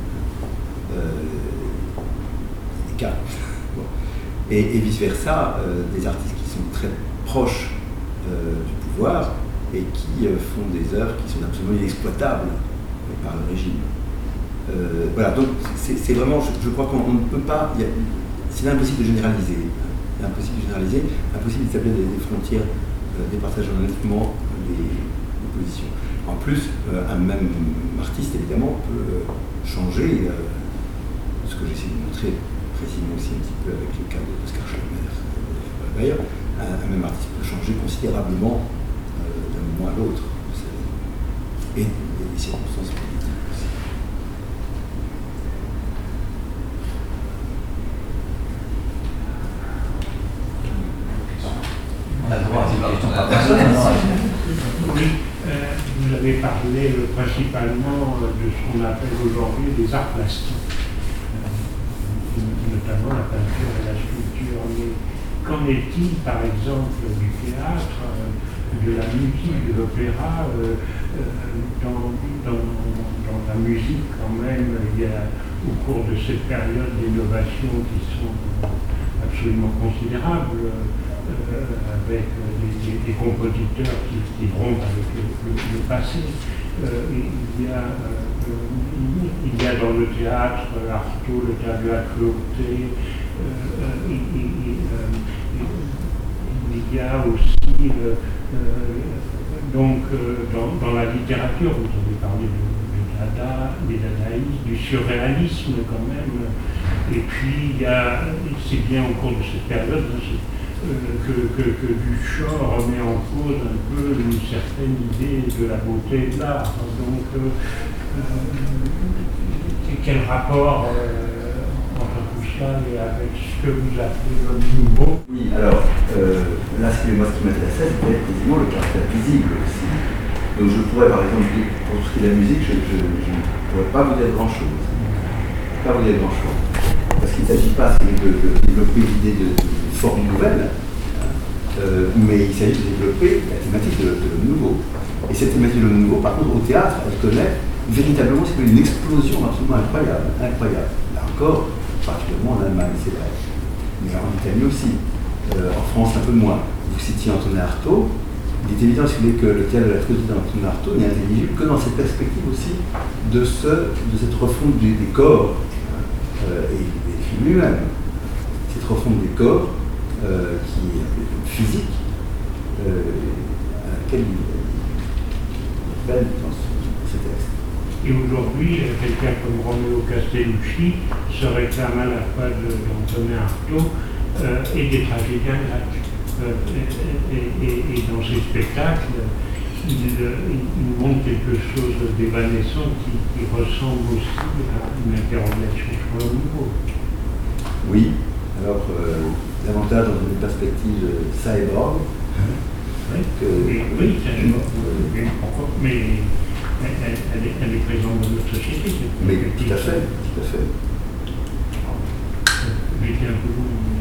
C'est des cas. Bon. Et vice-versa, des artistes qui sont très proches du pouvoir et qui font des œuvres qui sont absolument inexploitables par le régime. Voilà, donc c'est vraiment, je crois qu'on ne peut pas, c'est impossible de généraliser. Impossible de généraliser, impossible d'établir des frontières, départageant honnêtement les positions. En plus, un même artiste, évidemment, peut changer, ce que j'essaie de montrer précisément aussi un petit peu avec le cas d'Oscar Schlemmer. D'ailleurs, un même artiste peut changer considérablement d'un moment à l'autre. Et des circonstances politiques aussi. On a le droit à une question par personne. Oui, vous avez parlé principalement de ce qu'on appelle aujourd'hui des arts plastiques, notamment la peinture et la sculpture. Mais qu'en est-il, par exemple, du théâtre, de la musique, de l'opéra? Dans la musique, quand même, il y a, au cours de cette période, d'innovations qui sont absolument considérables. Avec des compositeurs qui rompent avec le passé. Il y a dans le théâtre Artaud, le théâtre de la Cloté. Il y a aussi donc dans la littérature, vous avez parlé du Dada, des dadaïstes, du surréalisme quand même. Et puis c'est bien au cours de cette période que Duchamp remet en cause un peu une certaine idée de la beauté de l'art. Donc, quel rapport entre tout ça et avec ce que vous appelez l'homme nouveau? Oui, alors, là, ce qui m'intéressait, c'était effectivement le caractère visible aussi. Donc, je pourrais, par exemple, pour tout ce qui est de la musique, je ne pourrais pas vous dire grand-chose. Parce qu'il ne s'agit pas de développer l'idée de forme nouvelle, mais il s'agit de développer la thématique de l'homme nouveau. Et cette thématique de l'homme nouveau, par contre, au théâtre, elle connaît véritablement une explosion absolument incroyable. Là encore, particulièrement en Allemagne, c'est vrai. Mais en Italie aussi. En France, un peu moins. Vous citiez Antonin Artaud. Il est évident que le théâtre de la tragédie d'Antonin Artaud n'est intelligible que dans cette perspective aussi de cette refonte des corps et des films lui-même. Cette refonte des corps qui est physique, à laquelle il appelle dans ce texte. Et aujourd'hui, quelqu'un comme Romeo Castellucci se réclame à la fois d'Antonin Artaud et des tragédiens grecs. Et dans ces spectacles, il montre quelque chose d'évanescent qui ressemble aussi à une interrogation sur le nouveau. Oui, alors davantage dans une perspective cyborg. Oui, mais elle est présente dans notre société. Mais tout à fait. J'étais un peu loin.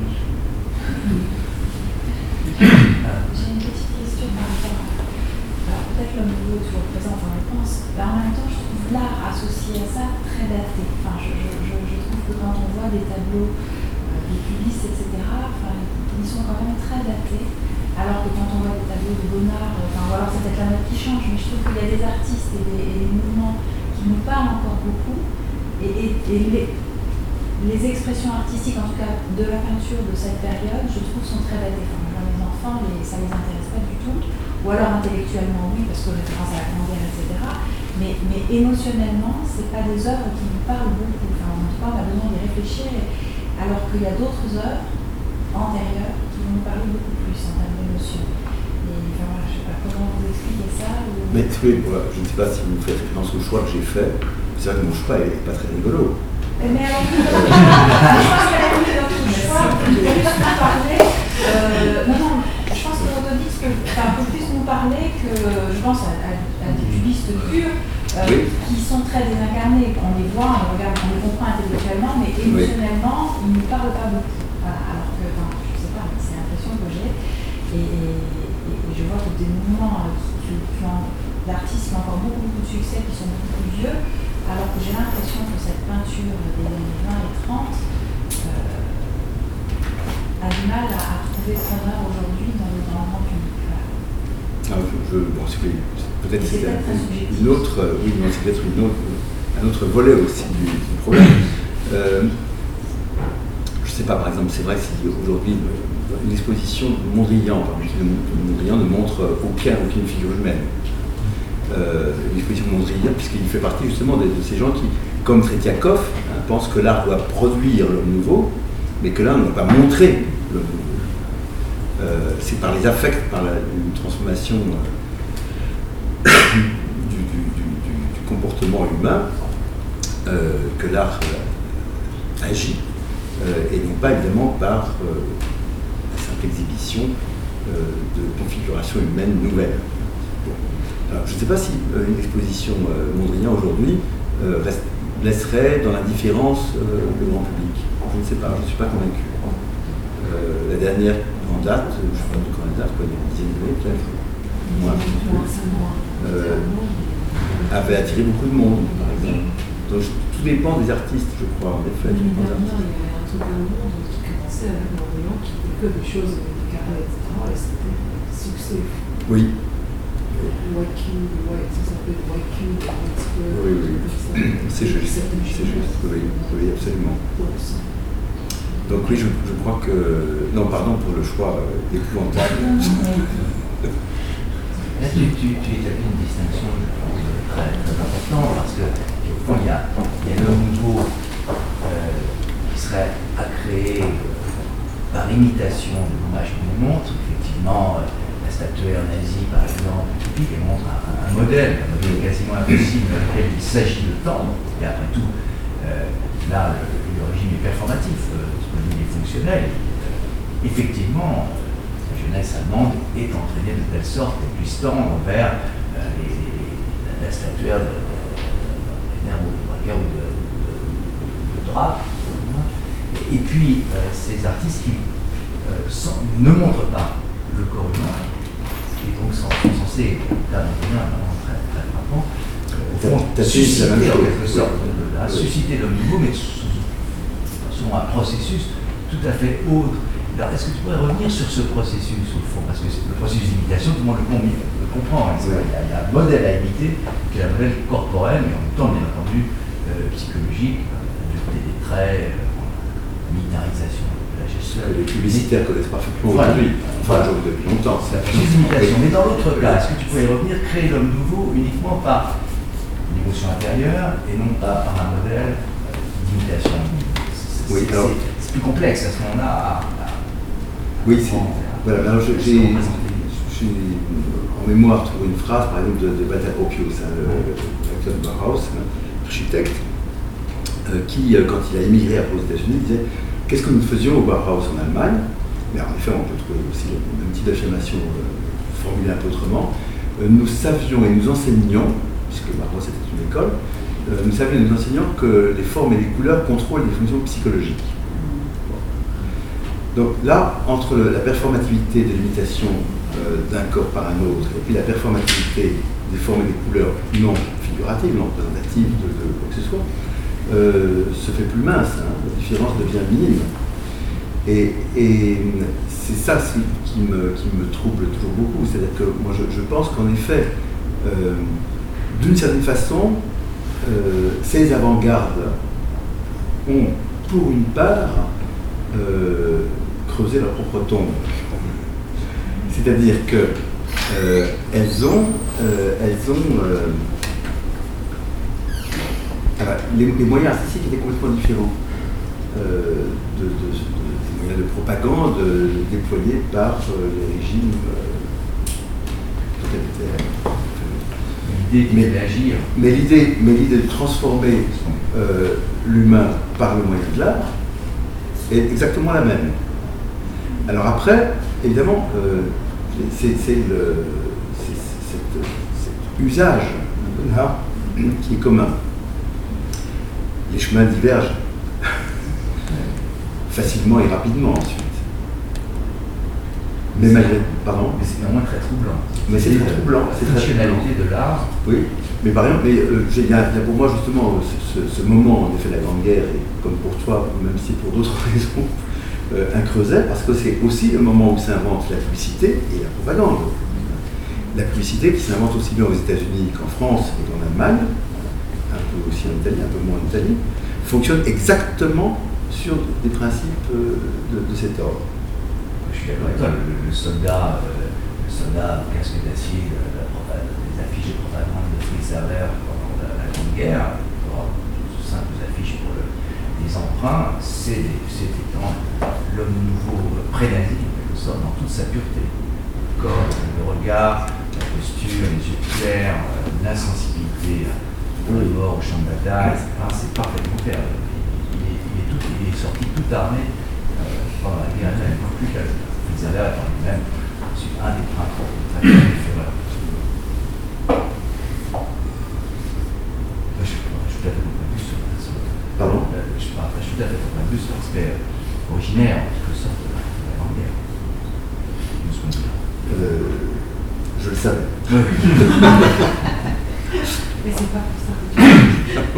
J'ai une petite question par rapport à... Alors peut-être l'homme nouveau est toujours présent en réponse, mais en même temps je trouve l'art associé à ça très daté. Enfin, je trouve que quand on voit des tableaux, des cubistes, etc., ils sont quand même très datés. Alors que quand on voit des tableaux de Bonnard, ou alors c'est peut-être la mode qui change, mais je trouve qu'il y a des artistes et des mouvements qui nous parle encore beaucoup. Et les expressions artistiques, en tout cas de la peinture de cette période, je trouve, sont très datées. Enfin, les enfants, ça ne les intéresse pas du tout. Ou alors intellectuellement, oui, parce que référence à la Grande Guerre, etc. Mais émotionnellement, ce n'est pas des œuvres qui nous parlent beaucoup. Enfin, en tout cas, on a besoin d'y réfléchir. Alors qu'il y a d'autres œuvres antérieures qui vont nous parler beaucoup plus en termes d'émotion. Et enfin, voilà, je ne sais pas comment vous expliquer ça. Mais oui, voilà, je ne sais pas si vous faites référence au choix que j'ai fait. C'est vrai que mon choix n'est pas très rigolo. Mais alors, je pense qu'elle a mis dans tout le choix, elle peut nous parler. Non, je pense que Rodolphe peut plus nous parler que, je pense, à des cubistes purs qui sont très désincarnés. On les voit, on les regarde, on les comprend intellectuellement, mais émotionnellement, ils ne nous parlent pas beaucoup. Voilà, alors que, je ne sais pas, c'est l'impression que j'ai. Et je vois que des mouvements d'artistes qui ont encore beaucoup de succès, qui sont beaucoup plus vieux, alors que j'ai l'impression que cette peinture des années 20 et 30 a du mal à trouver preneur aujourd'hui dans le grand public. Voilà. Bon, peut-être c'est une autre, c'est peut-être un autre volet aussi du problème. Je ne sais pas, par exemple, c'est vrai que si aujourd'hui une exposition de Mondrian, Mondrian ne montre aucune figure humaine. L'exposition de Mondrian, puisqu'il fait partie justement de ces gens qui, comme Tretiakov, pensent que l'art doit produire l'homme nouveau, mais que l'art ne doit pas montrer l'homme nouveau. C'est par les affects, par une transformation du comportement humain que l'art agit, et non pas évidemment par la simple exhibition de configuration humaine nouvelle. Alors, je ne sais pas si une exposition Mondrian aujourd'hui laisserait dans l'indifférence le grand public. Je ne sais pas, je ne suis pas convaincu. La dernière en date, je ne sais pas de quand elle date, il y a une dizaine d'années peut-être, avait attiré beaucoup de monde, par exemple. Donc tout dépend des artistes, je crois, en effet. Il y avait un truc dans le monde qui commençait avec Mondrian, qui était que des choses carrées, etc. Et c'était succès. Oui. White Cube, ça s'appelle White Cube, oui. C'est juste, oui, absolument. Donc oui, je crois que... Non, pardon pour le choix épouvantable. Là, tu établis une distinction, je pense, très, très importante, parce que au fond, il y a l'œuvre nouveau qui serait à créer par imitation de l'image qu'on nous montre. Effectivement, la statuaire nazie, par exemple, typique, elle montre un modèle quasiment impossible dans lequel il s'agit de tendre. Et après tout, là, le régime est performatif, ce point de vue est fonctionnel. Effectivement, la jeunesse allemande est entraînée de telle sorte qu'elle puisse tendre vers la statuaire de Braquer ou de Drac. Et puis, ces artistes qui ne montrent pas le corps humain, et donc sont censés, là, vraiment très, très frappant, susciter en quelque sorte, susciter l'homme nouveau, mais selon un processus tout à fait autre. Alors, est-ce que tu pourrais revenir sur ce processus, au fond? Parce que le processus d'imitation, tout le monde le comprend. Hein. Il y a un modèle à imiter, qui est un modèle corporel, mais en même temps, bien entendu, psychologique, des traits, militarisation de la gestuelle. Les publicitaires connaissent parfaitement aujourd'hui, enfin depuis longtemps. C'est la processus d'imitation. Mais dans l'autre cas, est-ce que tu pourrais revenir, créer l'homme nouveau uniquement par une émotion intérieure et non pas par un modèle d'imitation? C'est plus complexe à ce moment-là. Oui, voilà. Alors j'ai en mémoire trouvé une phrase, par exemple, de Walter Gropius, l'acteur de Bauhaus, architecte, qui, quand il a émigré après aux États-Unis, disait « Qu'est-ce que nous faisions au Bauhaus en Allemagne ?» Mais en effet, on peut trouver aussi le même type d'affirmation formulée un peu autrement. Nous savions et nous enseignions, puisque Bauhaus était une école, nous savions et nous enseignons que les formes et les couleurs contrôlent des fonctions psychologiques. Donc là, entre la performativité de l'imitation d'un corps par un autre, et puis la performativité des formes et des couleurs non figuratives, non représentatives de quoi que ce soit, se fait plus mince, hein, la différence devient minime. Et c'est ça qui me trouble toujours beaucoup, c'est-à-dire que moi je pense qu'en effet, d'une certaine façon, ces avant-gardes ont, pour une part, creusé leur propre tombe. C'est-à-dire que elles ont les moyens artistiques étaient complètement différents des moyens de propagande déployés par les régimes totalitaires. L'idée d'agir. Mais l'idée de transformer l'humain par le moyen de l'art est exactement la même. Alors après, évidemment, c'est cet usage de l'art qui est commun. Les chemins divergent facilement et rapidement ensuite. Mais malgré, pardon. Mais c'est néanmoins très troublant. Mais c'est très troublant. C'est la fonctionnalité de l'art. Oui, mais par exemple, il y a pour moi justement ce moment, en effet, de la Grande Guerre, et comme pour toi, même si pour d'autres raisons, un creuset, parce que c'est aussi le moment où s'invente la publicité et la propagande. La publicité qui s'invente aussi bien aux États-Unis qu'en France et qu'en Allemagne, un peu aussi en Italie, un peu moins en Italie, fonctionne exactement sur des principes de cet ordre. Je suis d'accord avec toi, le soldat au casque d'acier, les affiches de propagande de Fritz Haber pendant la Grande Guerre, de simples affiches pour les emprunts, c'est l'homme nouveau pré-nazi, dans toute sa pureté. Le corps, le regard, la posture, les yeux clairs, l'insensibilité au mort, au champ de bataille, etc. C'est parfaitement clair. Il est sorti tout armé pendant la guerre, il n'avait plus qu'à Fritz Haber étant lui-même un des printemps de la Führer. Je suis tout à fait convaincu sur Pardon ? Je suis tout à fait convaincu sur l'aspect originaire, en quelque sorte, de la Grande Guerre. Je le savais. Mais c'est pas pour ça que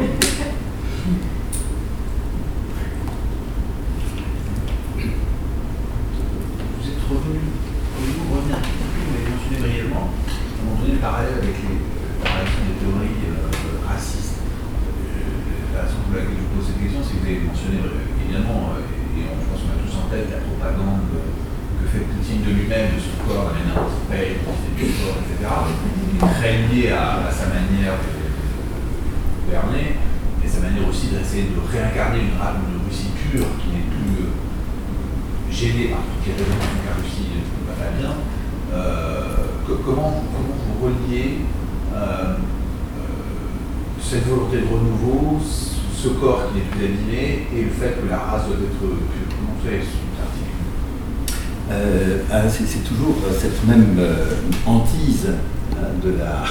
Vous êtes revenu, pouvez-vous revenir un petit peu, vous l'avez mentionné brièvement, à un moment donné le parallèle avec la réaction des théories racistes. La raison pour laquelle je vous pose cette question, c'est que vous avez mentionné évidemment, et je pense qu'on a tous en tête la propagande que fait Poutine de lui-même, de son corps, la manière dont il paye, dont il fait du sport, etc. Très lié à sa manière de gouverner, et sa manière aussi d'essayer de réincarner une Russie pure qui n'est plus gênée par toutes les raisons que la Russie ne va pas bien. Comment vous reliez cette volonté de renouveau, ce corps qui n'est plus abîmé, et le fait que la race doit être pure? Comment vous faites c'est toujours cette même hantise de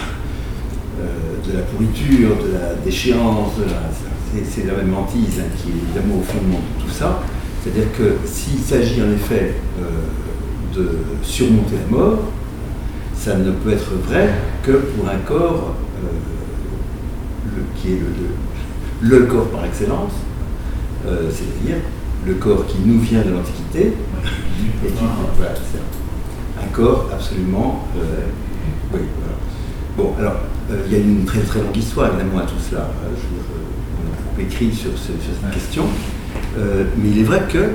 la pourriture, de la déchéance, c'est la même hantise qui est évidemment au fondement de tout ça. C'est-à-dire que s'il s'agit en effet de surmonter la mort, ça ne peut être vrai que pour un corps qui est le corps par excellence, c'est-à-dire le corps qui nous vient de l'Antiquité, et qui voilà, c'est un corps absolument... oui, voilà. Bon, alors, il y a une très très longue histoire évidemment à tout cela. On a beaucoup écrit sur cette question, mais il est vrai que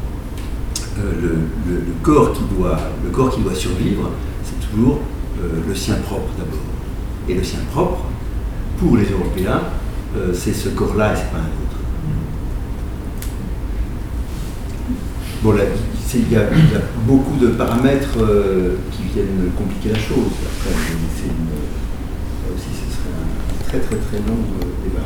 le corps qui doit survivre, c'est toujours le sien propre d'abord. Et le sien propre, pour les Européens, c'est ce corps-là et c'est pas un autre. Bon, là, il y a beaucoup de paramètres qui viennent compliquer la chose. Après, là aussi, ce serait un très très très long débat.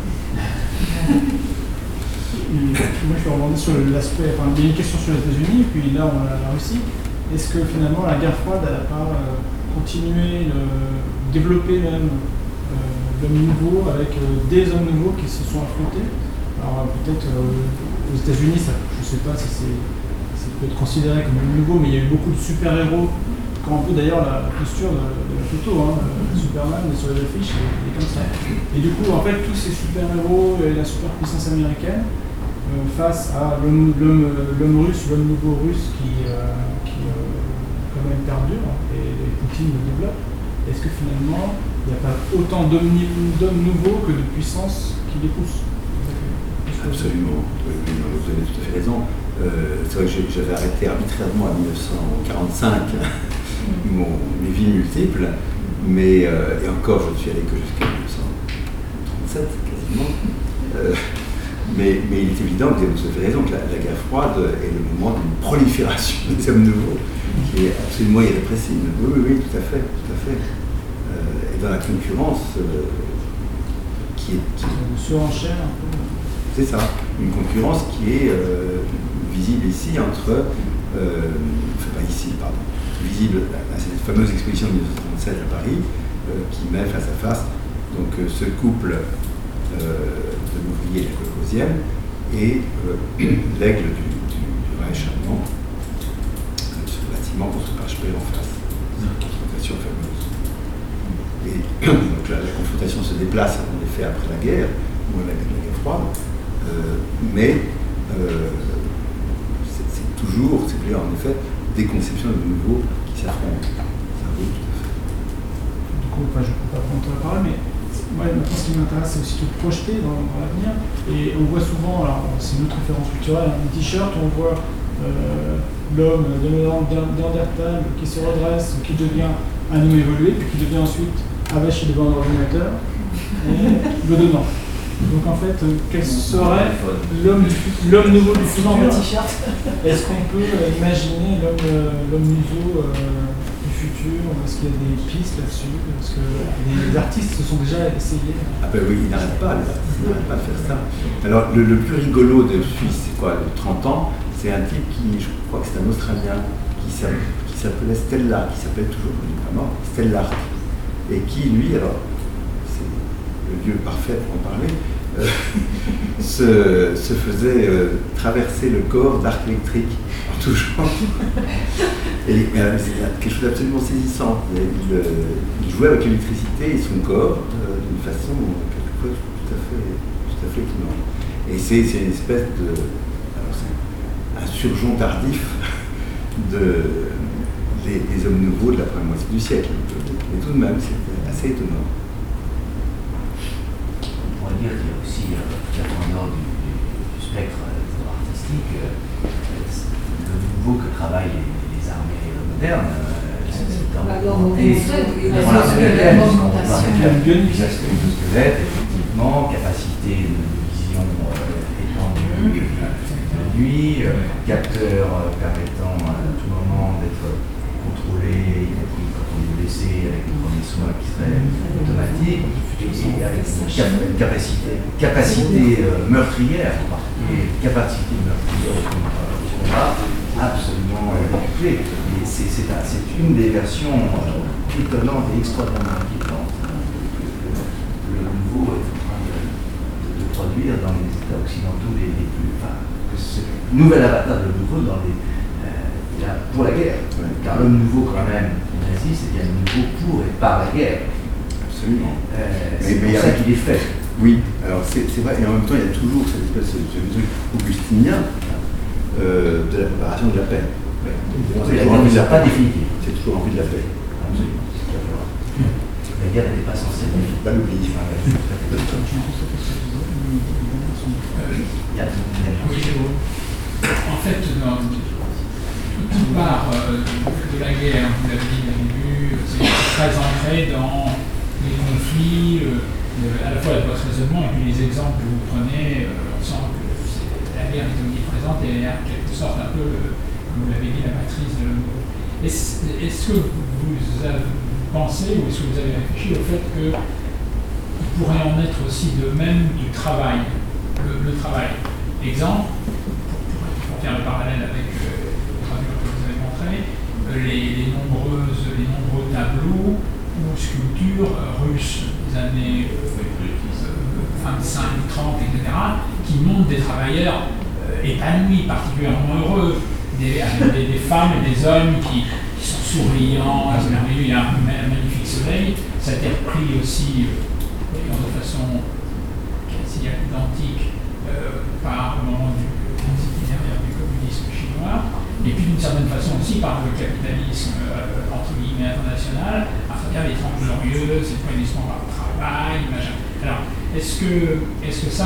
Moi, je vais rebondir sur l'aspect. Enfin, il y a une question sur les États-Unis, puis là, on a la Russie. Est-ce que finalement, la guerre froide, elle n'a pas continué, développé même l'homme nouveau avec des hommes nouveaux qui se sont affrontés? Alors, peut-être aux États-Unis, je ne sais pas si ça peut être considéré comme nouveau, mais il y a eu beaucoup de super-héros, comme un peu d'ailleurs la posture de la photo, Superman sur les affiches, il est comme ça. Et du coup, en fait, tous ces super-héros et la superpuissance américaine, face à l'homme russe, l'homme nouveau russe qui quand même perdure, et Poutine le développe, est-ce que finalement, il n'y a pas autant d'hommes nouveaux que de puissance qui les poussent. Absolument, oui, vous avez tout à fait raison. C'est vrai que j'avais arrêté arbitrairement à 1945 mes vies multiples, mais et encore je ne suis allé que jusqu'à 1937 quasiment. Mais il est évident que vous avez tout à fait raison que la guerre froide est le moment d'une prolifération des hommes nouveaux qui est absolument irrépressible. Oui, tout à fait. Et dans la concurrence qui est... Une surenchère un peu. C'est ça, une concurrence qui est visible ici entre, visible à cette fameuse exposition de 1937 à Paris, qui met face à face donc, ce couple de l'ouvrier et de la colcosienne et l'aigle du Reich allemand, sur le bâtiment construit par Speer en face. C'est une confrontation fameuse. Et donc la confrontation se déplace en effet après la guerre, ou avec la guerre froide. Mais c'est toujours, en effet, des conceptions de nouveau qui s'affrontent. Ça vaut tout à fait. Du coup, je ne peux pas prendre la parole, mais moi, maintenant, ce qui m'intéresse, c'est aussi de projeter dans l'avenir. Et on voit souvent, alors c'est une autre référence culturelle, un t-shirt où on voit l'homme de Néandertal qui se redresse, qui devient un homme évolué, puis qui devient ensuite avaché devant un ordinateur et bedonnant. Donc en fait, quel serait l'homme nouveau du futur? Est-ce qu'on peut imaginer l'homme nouveau du futur? Est-ce qu'il y a des pistes là-dessus? Parce que les artistes se sont déjà essayés. Ah ben oui, ils n'arrêtent pas, de faire ça. Alors le plus rigolo de Suisse, c'est quoi, de 30 ans, c'est un type qui, je crois que c'est un Australien, qui s'appelait Stellar, qui s'appelle toujours, vraiment, Stellar. Et qui, lui, alors, c'est le lieu parfait pour en parler, se faisait traverser le corps d'arc électrique en tout genre. Et c'est quelque chose d'absolument saisissant. Il jouait avec l'électricité et son corps d'une façon quelquefois tout à fait étonnante. Et c'est une espèce de... Alors c'est un surgeon tardif des hommes nouveaux de la première moitié du siècle. Mais tout de même, c'est assez étonnant. On pourrait dire qu'il y a aussi, en dehors du spectre artistique, le nouveau que travaillent les armées modernes. Effectivement, capacité de vision étendue de nuit, capteur permettant à tout moment d'être contrôlé, y compris quand on est blessé avec le premier soin qui serait automatique, et avec une capacité meurtrière, en particulier capacité meurtrière au combat, absolument décuplée. Et c'est une des versions étonnantes et extraordinairement inquiétantes que le nouveau est en train de produire dans les États occidentaux les plus... que ce nouvel avatar de nouveau pour la guerre. Car l'homme nouveau, quand même, nazi, c'est bien le nouveau pour et par la guerre. Absolument. C'est pour ça qu'il est fait. Oui, alors c'est vrai, et en même temps, il y a toujours cette espèce de truc augustinien de la préparation de la paix. La guerre ne sera pas définitive. C'est toujours envie de la paix. Absolument. La guerre n'était pas censée être pas l'oublier. En fait, toute part de la guerre, vous l'avez dit au début, c'est très ancré dans les conflits, à la fois votre raisonnement et puis les exemples que vous prenez, on sent que la guerre est omniprésente et en quelque sorte un peu, comme vous l'avez dit, la matrice de l'homme. Est-ce que vous avez pensé ou est-ce que vous avez réfléchi au fait qu'il pourrait en être aussi de même du travail, le travail? Exemple, pour faire le parallèle avec les gravures que vous avez montrées, les nombreux tableaux ou sculptures russes des années 25, 30, etc., qui montrent des travailleurs épanouis, particulièrement heureux, des femmes et des hommes qui sont souriants, merveilleux, il y a un magnifique soleil. Ça a été repris aussi de façon quasi identique par le moment du itinéraire du communisme chinois. et puis d'une certaine façon aussi par le capitalisme entre guillemets international, à travers les 30 glorieuses, c'est le épanouissement par le travail, machin. Alors, est-ce que ça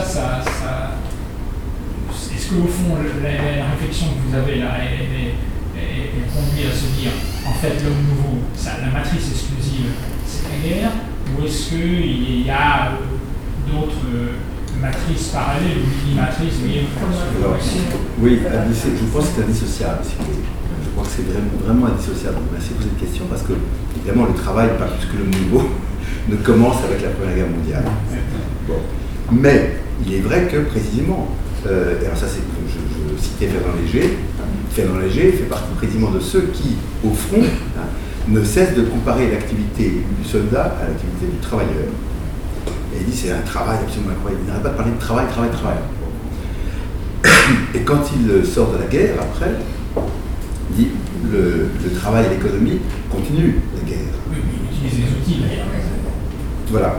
est-ce qu'au fond, la réflexion que vous avez là est conduite à se dire, en fait, l'homme nouveau, la matrice exclusive, c'est la guerre, ou est-ce qu'il y a d'autres matrices parallèles ou mini-matrices, vous voyez, oui, je pense que c'est indissociable. Je crois que c'est vraiment indissociable. Merci pour cette question, parce que, évidemment, le travail, pas plus que l'homme nouveau, ne commence avec la Première Guerre mondiale. Bon. Mais il est vrai que, précisément, alors ça, je citais Fernand Léger. Fernand Léger fait partie précisément de ceux qui, au front, ne cessent de comparer l'activité du soldat à l'activité du travailleur. Et il dit c'est un travail absolument incroyable. Il n'arrête pas de parler de travail. Et quand il sort de la guerre, après, il dit le travail et l'économie continuent la guerre. Oui, mais il utilise les outils d'ailleurs. Voilà.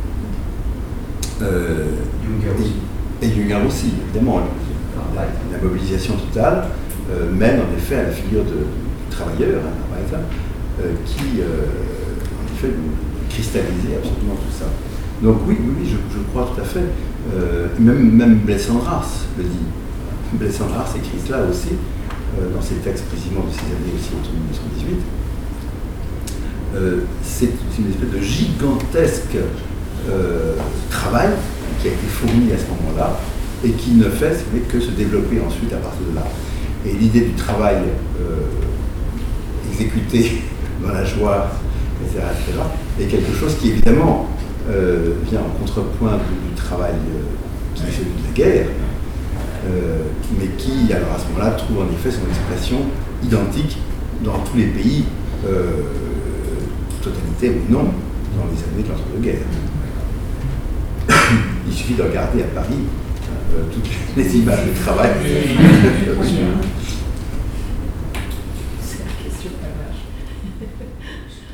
Et Junger aussi, évidemment. La mobilisation totale mène en effet à la figure du travailleur, qui, en effet, cristallisait absolument tout ça. Donc oui, je crois tout à fait. Même Blaise Cendrars le dit. Blaise Cendrars écrit cela aussi, dans ses textes précisément de ces années aussi, autour de 1918. C'est une espèce de gigantesque travail qui a été fourni à ce moment-là et qui ne fait que se développer ensuite à partir de là. Et l'idée du travail exécuté dans la joie, etc., est quelque chose qui évidemment vient en contrepoint du travail qui est celui de la guerre, mais qui, alors à ce moment-là, trouve en effet son expression identique dans tous les pays, totalité ou non, dans les années de l'entre-deux-guerres. Il suffit de regarder à Paris toutes les images de travail. C'est la question de la vache.